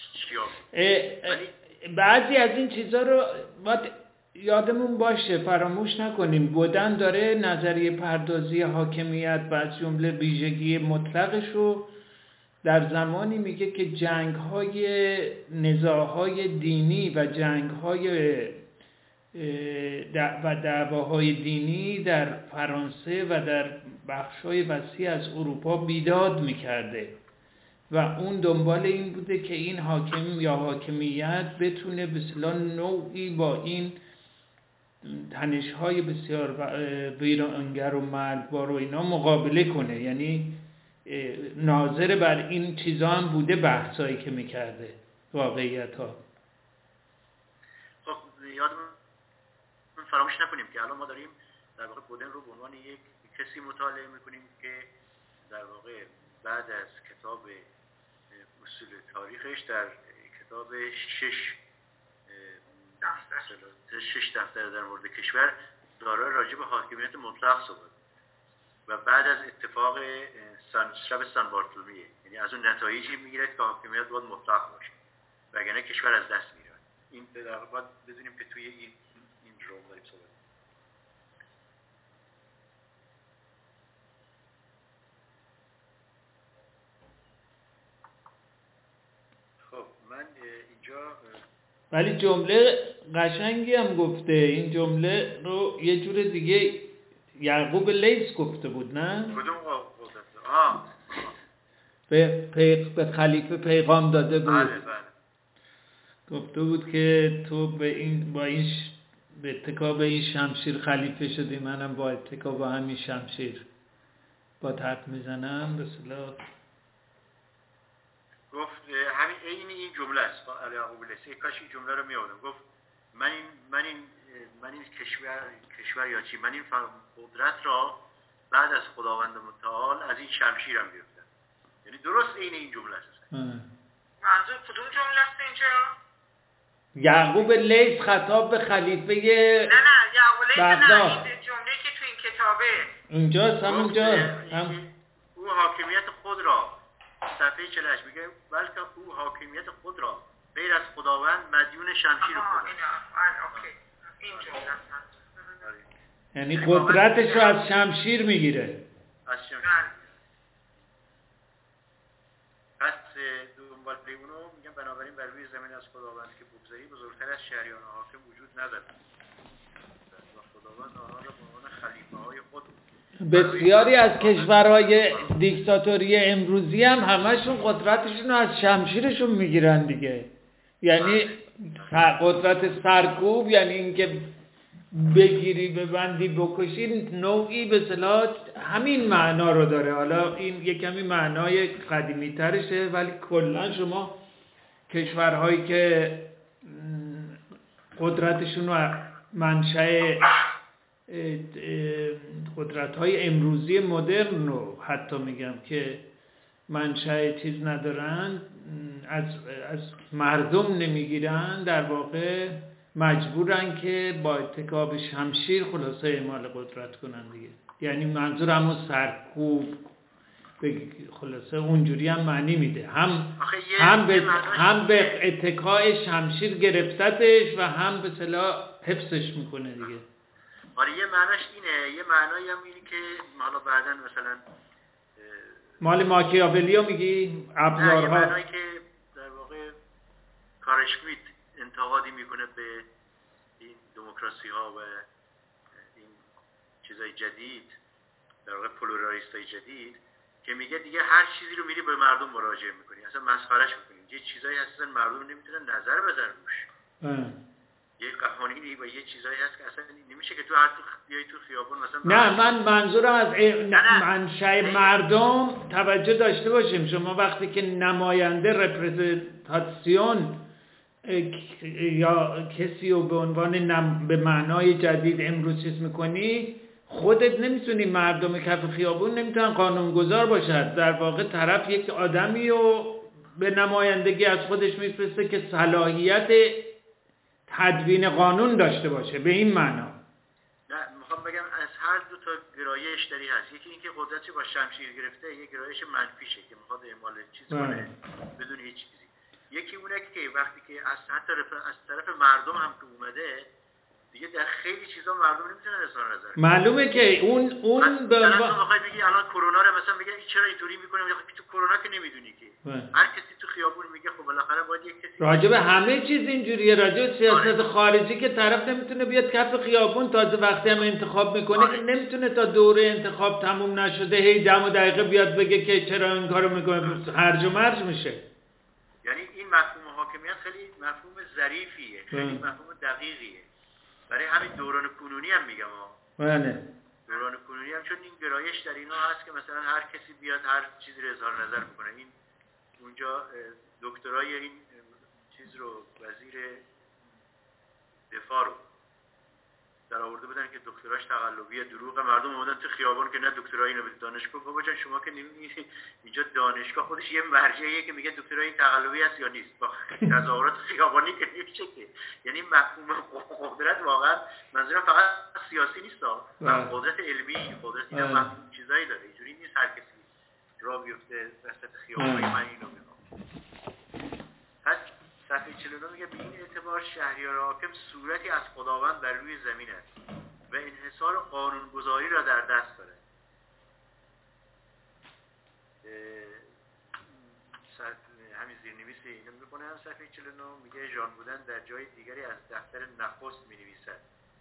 چیا بعضی از این چیزا رو باید یادمون باشه، فراموش نکنیم. بودن داره نظریه پردازی حاکمیت و از جمله ویژگی مطلقش رو در زمانی میگه که جنگ‌های نزاع‌های دینی و جنگ‌های و دعواهای دینی در فرانسه و در بخش‌های وسیع از اروپا بیداد می‌کرده و اون دنبال این بوده که این حاکم یا حاکمیت بتونه به اصطلاح نوعی با این تنش‌های بسیار ویرانگر و مرگبار و اینا مقابله کنه. یعنی ناظر بر این چیزا هم بوده بحثایی که میکرده واقعیت ها. خب یادمون فراموش نکنیم که الان ما داریم در واقع بودن رو به عنوان یک کسی مطالعه میکنیم که در واقع بعد از کتاب اصول تاریخش در کتاب شش دفتر شش دفتر در مورد کشور داره راجع به حاکمیت مطلق صحبت و بعد از اتفاق سن شب سن بارتولمیه، یعنی از اون نتایجی میگیره که حاکمیت باید مطلق باشه وگرنه کشور از دست میره. این در واقع باید بدونیم که توی این این رو داریم صحبت. خب من اینجا ولی جمله قشنگی هم گفته، این جمله رو یه جور دیگه یعقوب لیث گفته بود نه؟ کدوم گفته؟ آه به, پی... به خلیفه پیغام داده بود. بله بله. گفته بود که تو به این با این ش... به اتکا به این شمشیر خلیفه شدی، منم با اتکا به همین شمشیر. با ترت میزنم به اصطلاح گفت همین عین این جمله است علی یعقوب لیثی، کاش این جمله رو میآوردم. گفت من این من این من این کشور کشور یا چی من این قدرت را بعد از خداوند متعال از این شمشیرم گرفتم. یعنی درست عین این جمله است. منظور کدوم جمله است اینجا؟ یعقوب لیث خطاب به خلیفه نه نه یعقوب لیث نه این جمله که تو این کتابه اونجاست همونجا هم او حاکمیت خود را صفحه چهل و هشت میگه بلکه او حاکمیت خود را غیر از خداوند مدیون شمشیر خود است. این جمله است. یعنی قدرتش رو از شمشیر میگیره. از شمشیر. پس دنبال اونو میگن بنابراین بر روی زمین از خداوند که بگذاری بزرگتر از شهریان حاکم وجود ندارد و خداوند آنها را به عنوان خلیفه های خود. بسیاری از کشورهای دیکتاتوری امروزی هم همشون قدرتشون رو از شمشیرشون میگیرن دیگه. یعنی قدرت سرکوب، یعنی اینکه بگیری ببندی بکشی، نوعی به اصطلاح همین معنا رو داره. حالا این یک کمی معنای قدیمی ترشه، ولی کلا شما کشورهایی که قدرتشون رو منشأ قدرت‌های امروزی مدرن رو حتی میگم که منشأ چیز ندارن، از از مردم نمیگیرن، در واقع مجبورن که با اتکا به شمشیر خلاصه اعمال قدرت کنن دیگه. یعنی منظور همون سرکوب خلاصه اونجوری هم معنی میده، هم هم به هم به اتکای شمشیر گرفتتش و هم به اصطلاح حفظش میکنه دیگه. آره یه معناش اینه، یه معنایی هم اینه که حالا بعداً مثلا مال ماکیاولیو میگی ابزارها. یه معنایی که در واقع کارشمیت انتقادی میکنه به این دموکراسی ها و این چیزای جدید، در واقع پلورالیستای جدید، که میگه دیگه هر چیزی رو میری به مردم مراجعه میکنی، اصلا مسخرهش میکنی. یه چیزایی هستن مردم نمیتونن نظر بزنن روش. یه قوانینی و یه چیزایی هست که اصلا نمیشه که تو هر تو بیای تو خیابون مثلا. نه من منظورم از منشأ مردم توجه داشته باشیم. شما وقتی که نماینده رپرزنتاسیون یا کسی رو به عنوان نم به معنای جدید امروز چیز میکنی، خودت نمیتونی، مردم کف خیابون نمیتونن قانونگذار باشد. در واقع طرف یک آدمی رو به نمایندگی از خودش میفرسته که صلاحیت تدوین قانون داشته باشه، به این معنا. نه میخوام بگم از هر دو تا گرایش داری هست. یکی اینکه قدرتش با شمشیر گرفته، یک گرایش منفیشه که میخواد اعمال چیز کنه بدون هیچ چیزی. یکی اونه که وقتی که از حتی از طرف مردم هم که اومده دیگه در خیلی چیزا مردم نمیتونن اظهار نظر کنن. معلومه که اون اون به مثلا تو میخوای بگی الان کرونا رو مثلا بگی چرا اینطوری میکنه، میگه تو کرونا که نمیدونی که هر کسی تو خیابون میگه خب بالاخره باید یک کسی راجع به همه چیز اینجوریه. راجع به سیاست خارجی که طرف نمیتونه بیاد کف خیابون، تازه وقتی هم انتخاب میکنه که نمیتونه تا دوره انتخاب تموم نشده هی دم و دقیقه بیاد بگه که چرا این کارو میکنه، هرج و مرج میشه. یعنی این مفهوم حاکمیت خیلی مفهوم ظریفیه، خیلی مفهوم دقیقیه. برای همین دوران کنونی هم میگم ها. بله. دوران کنونی هم چون این گرایش در اینا هست که مثلا هر کسی بیاد هر چیزی رو اظهار نظر میکنه. این اونجا دکترای این چیز رو وزیر دفاع رو در آورده بودن که دکتراش تقلبی دروغ، مردم اومدن تو خیابان که نه دکترای اینو به دانشگاه. بابا جان شما که نمی‌بینید اینجا دانشگاه خودش یه مرجعیه که میگه دکترای این تقلبی هست یا نیست. با تظاهرات خیابانی که نمیشه که. یعنی مفهوم قدرت واقعا منظورم فقط سیاسی نیست ها، قدرت علمی، قدرت اینا مفهوم چیزایی داره. اینجوری نیست هر کسی راه بیفته وسط خیابان من اینو میگم. پس صفحه چهل و نه میگه به این اعتبار شهریار حاکم صورتی از خداوند بر روی زمین است و انحصار قانونگذاری را در دست دارد. همین زیرنویس اینو میکنم. صفحه چهل و نه میگه ژان بودن در جای دیگری از دفتر نخست مینویسد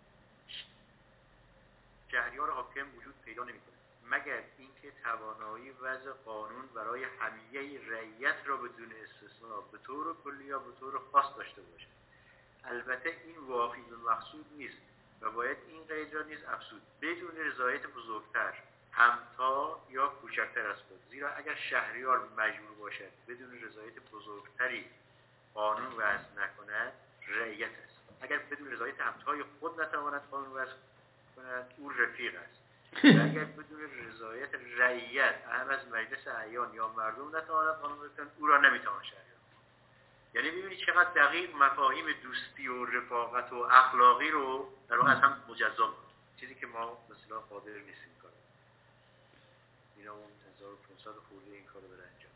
شهریار حاکم وجود پیدا نمیکنه مگر اینکه توانایی وضع قانون برای همه رعیت را بدون استثنا به طور کلی یا به طور خاص داشته باشد. البته این واقعی به مقصود نیست و باید این قید را نیز افزود بدون رضایت بزرگتر همتا یا کوچکتر از خود. زیرا اگر شهریار مجبور باشد بدون رضایت بزرگتری قانون وضع نکند، رعیت است. اگر بدون رضایت همتای خود نتواند قانون وضع کند، او رفیق است. و اگر بدون رضایت رعیت اهم از مجلس اعیان یا مردم نتواند قانون وضع کند، او را نمیتواند شهریار. یعنی ببینید چقدر دقیق مفاهیم دوستی و رفاقت و اخلاقی رو در واقع از هم مجزا می‌کنه. چیزی که ما مثلا قادر نیستیم کنیم. اینا اون هزار و پانصد خورده این کارو بره انجام.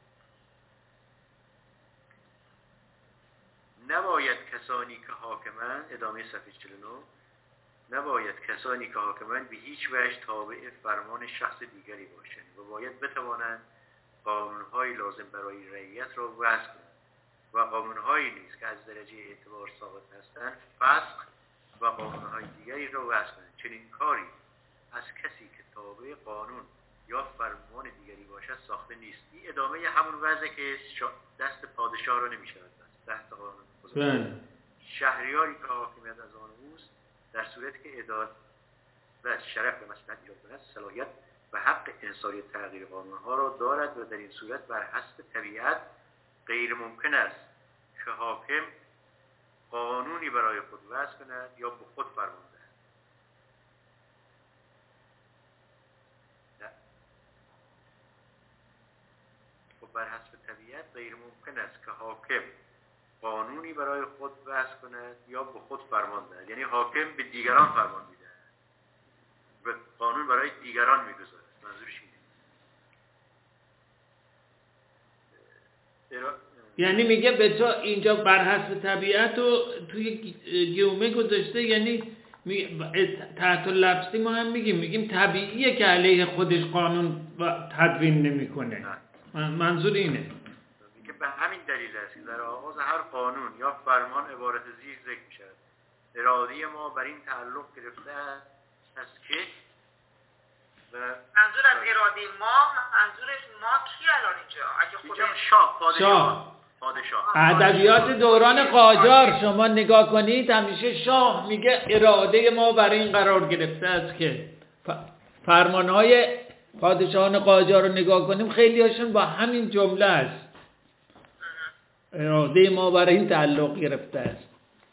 نباید کسانی که حاکمند، ادامه صفحه چهل و نه، نباید کسانی که حاکمند به هیچ وجه تابع فرمان شخص دیگری باشند و باید بتوانند قانون‌های لازم برای رعیت را وضع کنند و قانون‌هایی نیز که از درجه اعتبار ثابت هستند فسخ و قانون‌های دیگری را وضع کنند. چنین کاری از کسی که تابع قانون یا فرمان دیگری باشد ساخته نیست. این ادامه همون وضعه که دست پادشاه را نمی‌شود بست، دست قانون. شهریاری که حاکمیت از آن اوست در صورتی که عدالت و شرف و مصلحت ایجاد کند صلاحیت و حق انصاری تغییر قانون‌ها را دارد و در این صورت بر حسب طبیعت غیر ممکن است که حاکم قانونی برای خود وضع کند یا به خود فرمان دهد. نه. خب بر حسب طبیعت غیر ممکن است که حاکم قانونی برای خود وضع کند یا به خود فرمان دهد. یعنی حاکم به دیگران فرمان میدهد و قانون برای دیگران میگذارد. منظورش اینه. یعنی میگه به تو اینجا بر حسب طبیعت و توی گیومه گذاشته، یعنی تحت لفظی ما هم میگیم میگیم طبیعیه که علیه خودش قانون تدوین نمیکنه. منظور اینه میگه به همین دلیل است که در آغاز هر قانون یا فرمان عبارت زیر ذکر میشود: اراده ما بر این تعلق گرفته است که منظور از اراده ما، منظورش ما کی الان اینجا؟ اگه خودم شاه پادشاه پادشاه ادبیات دوران قاجار شما نگاه کنید همیشه شاه میگه اراده ما برای این قرار گرفته است که فرمانهای پادشاهان قاجار رو نگاه کنیم خیلی هاشون با همین جمله است، اراده ما برای این تعلق گرفته است.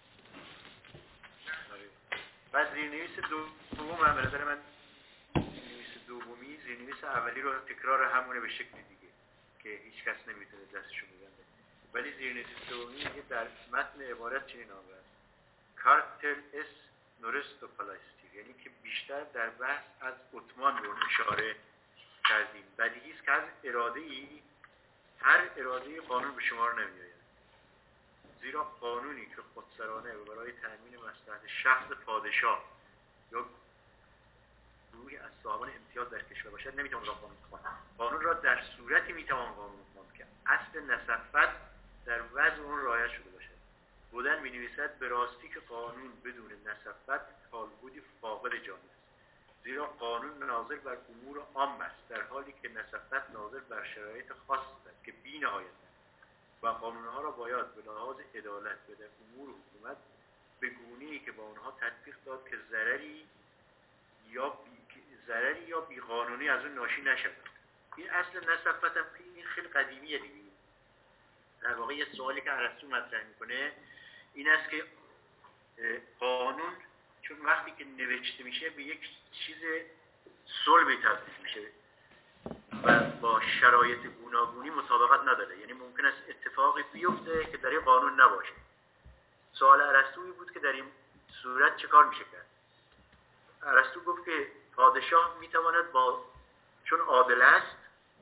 بعد زیرنویس دوم هم برادر من زیرنویس دومی زیرنویس اولی رو تکرار همونه به شکل دیگه که هیچ کس نمیتونه دستشو بزنه، ولی زیرنویس دومی میگه در متن عبارت چنین آمده است: کارتل اس نورست و پالاستیر، یعنی که بیشتر در بحث از عثمان رو اشاره کردیم. بدیهی است که از اراده ای هر اراده قانون به شمار نمیآید، زیرا قانونی که خودسرانه و برای تامین مصلحت شخص پادشاه یا گروهی از صاحبان امتیاز در کشور باشد نمیتوان را قانون خواند. قانون را در صورتی میتوان قانون خواند که اصل نسفت در وضع اون رعایت شده باشد. بودن مینویسد: به راستی که قانون بدون نسفت کالبدی فاقد جامعه است، زیرا قانون ناظر بر امور عام است در حالی که نسفت ناظر بر شرایط خاص است که بی نهایت است و قانونها را باید به لحاظ عدالت و در امور حکومت به گونه‌ای که با آنها تطبیق داد که ضرری یا بی ضرری یا بی قانونی از اون ناشی نشود. این اصل نسفت هم این خیلی قدیمیه دیگه. در واقع یه سوالی که ارسطو مطرح میکنه این است که قانون چون وقتی که نوشته میشه به یک چیز صلبی تبدیل میشه و با شرایط گوناگونی مطابقت نداره، یعنی ممکن است اتفاقی بیفته که در این قانون نباشه. سوال ارسطویی بود که در این صورت چه کار میشه کرد؟ ارسطو گفت که پادشاه میتواند با چون عادل است،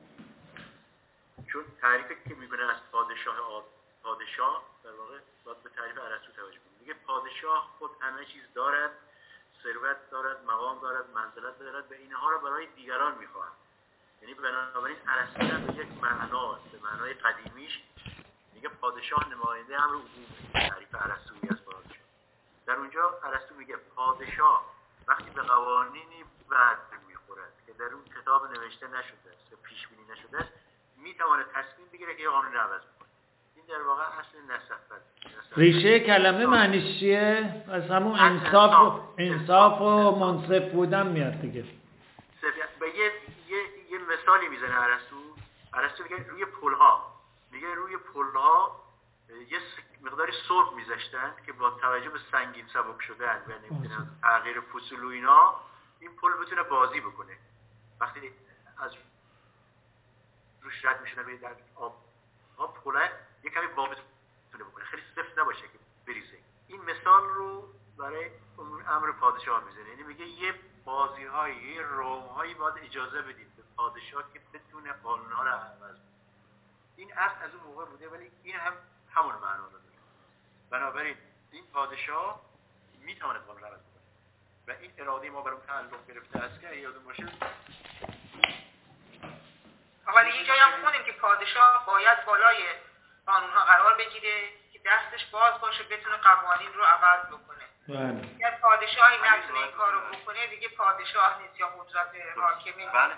چون تعریفی که میکنه از پادشاه عادل پادشاه در واقع باید به تعریف ارسطو توجه کنیم. میگه پادشاه خود همه چیز دارد، ثروت دارد، مقام دارد، منزلت دارد و اینها را برای دیگران میخواهد. یعنی بنابراین ارسطو هم به یک معنا به معنای قدیمیش میگه پادشاه نماینده امر عمومی. تعریف ارسطویی از پادشاه در اونجا ارسطو میگه پادشاه وقتی به قوانینی بر میخورد که در اون کتاب نوشته نشده است و پیش بینی نشده است میتواند تصمیم بگیره که قانون رو عوض کنه. این در واقع اصل نسفت. ریشه کلمه معنیش چیه؟ از همون انصاف و انصاف و منصف بودن میاد دیگه. به یه مثالی میزنه ارسطو. ارسطو میگه روی پلها میگه روی پلها یه مقداری سرب میذاشتن که با توجه به سنگین سبک شدن و نمیدونم تغییر فصول و اینا این پل بتونه بازی بکنه. وقتی از روش رد میشن به در آب آب پله یه کمی باب بتونه بکنه، خیلی سفت نباشه که بریزه. این مثال رو برای امر پادشاه میزنه، یعنی میگه یه بازی هایی یه روم هایی باید اجازه بدید به پادشاه که بتونه قانون ها رو عوض. این اصل از اون موقع بوده ولی این هم همون معنا داره. بنابراین این پادشاه میتونه قانون رو عوض کنه و این اراده ما بر اون تعلق گرفته است که یادتون باشه. ولی یه جایی هم خوندیم که پادشاه باید بالای قانون‌ها قرار بگیره که دستش باز باشه بتونه قوانین رو عوض بکنه. بله. اگر پادشاهی نتونه این کارو بکنه دیگه پادشاه نیست یا قدرت حاکمی. بله.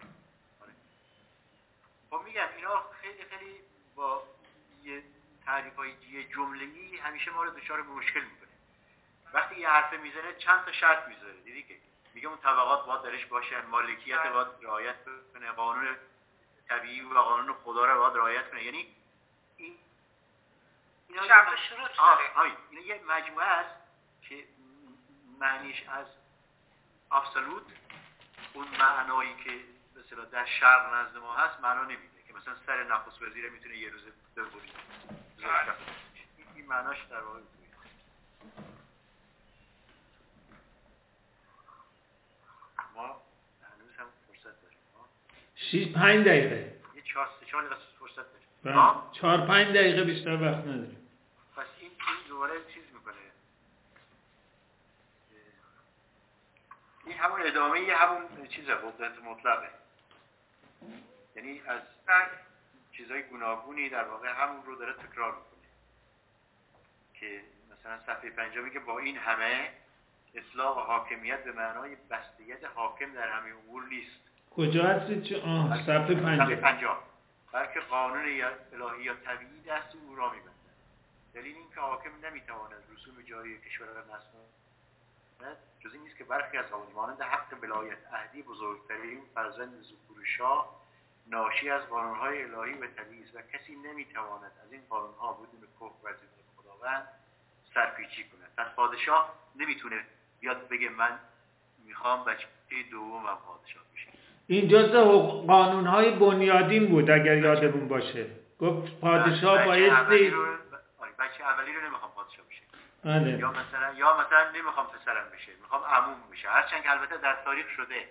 خب میگم اینا خیلی خیلی با یه تعریف‌های جمله‌ای همیشه ما رو دچار مشکل میکنه. وقتی یه حرف میزنه چند تا شرط میذاره، دیدی که میگه اون طبقات باید درش باشه، مالکیت باید رعایت کنه، قانون طبیعی و قانون خدا رو باید رعایت کنه. یعنی این اینا شرط شروط داره. آه اینا یه مجموعه است که معنیش از ابسولوت اون معنایی که به اصطلاح در شرق نزد ما هست معنا نمیده که مثلا سر نخست وزیر میتونه یه روز ببرید. این معناش در واقع ما هنوز هم فرصت داریم. شش پنج دقیقه. یه چهار سه چهار دقیقه فرصت داریم. بله. چهار پنج دقیقه بیشتر وقت نداریم. پس این این دوباره چیز میکنه. این همون ادامه یه همون چیزه، قدرت مطلقه. یعنی از چیزهای گوناگونی در واقع همون رو داره تکرار میکنه که مثلا صفحه پنجم که با این همه اطلاق حاکمیت به معنای بستگیت حاکم در همه امور نیست. کجا هستید؟ چه آه صفحه پنجم. بلکه قانون الهی یا طبیعی دست او را میبنده. دلیل این که حاکم نمیتواند رسوم جاری کشور را نسخ کند جز این نیست که برخی از قوانین مانند حق ولایت عهدی بزرگترین فرزند ذکور شاه ناشی از قانون‌های الهی و طبیعی است و کسی نمیتواند از این قانون‌ها بدون کفر ورزیده خداوند سرپیچی کند. پس پادشاه نمیتونه بیاد بگه من میخوام بچه دومم پادشاه بشه. این جزء قانون‌های بنیادین بود اگر یادمون باشه. گفت پادشاه بایستی بچه اولی رو نمیخوام پادشاه بشه. بله. یا مثلا یا مثلا نمیخوام پسرم بشه، میخوام عموم بشه. هرچند که البته در تاریخ شده.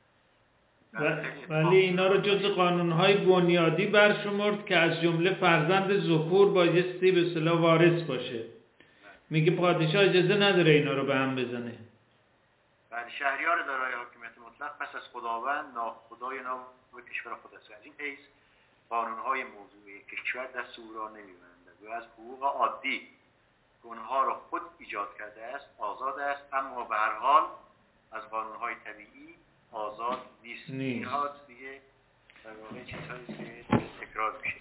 ولی اینا رو جز قانون‌های بنیادی برشمرد که از جمله فرزند ذکور بایستی به اصطلاح وارث باشه. میگه پادشاه اجازه نداره اینا رو به هم بزنه. بله، شهریار دارای حاکمیت مطلق پس از خداوند ناخدای نام و کشور خود است. از این حیث قانون‌های موضوعی کشور دست او را نمی‌بندد و از حقوق عادی که اونها را خود ایجاد کرده است آزاد است، اما به هر حال از قانون‌های طبیعی آزاد نیست. اینها دیگه در واقع چیزهایی که تکرار میشه.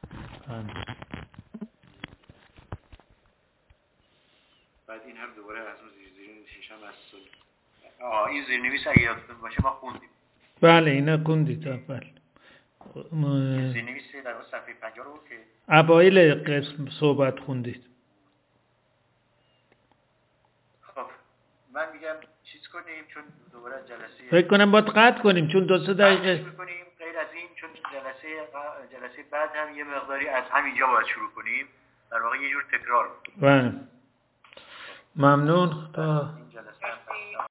بعد این هم دوباره از اون زیرنویسش هم از آه این زیرنویس اگه یادتون باشه ما خوندیم. بله اینا خوندید اول. این زیرنویس در واقع صفحه پنجاه رو که اوایل قسم صحبت خوندید. خب من میگم چیز کنیم چون دوباره جلسه فکر کنم باید قطع کنیم چون دو سه دقیقه می‌کنیم. غیر از این چون جلسه جلسه بعد هم یه مقداری از همینجا باید شروع کنیم، در واقع یه جور تکرار. بله. ممنون تا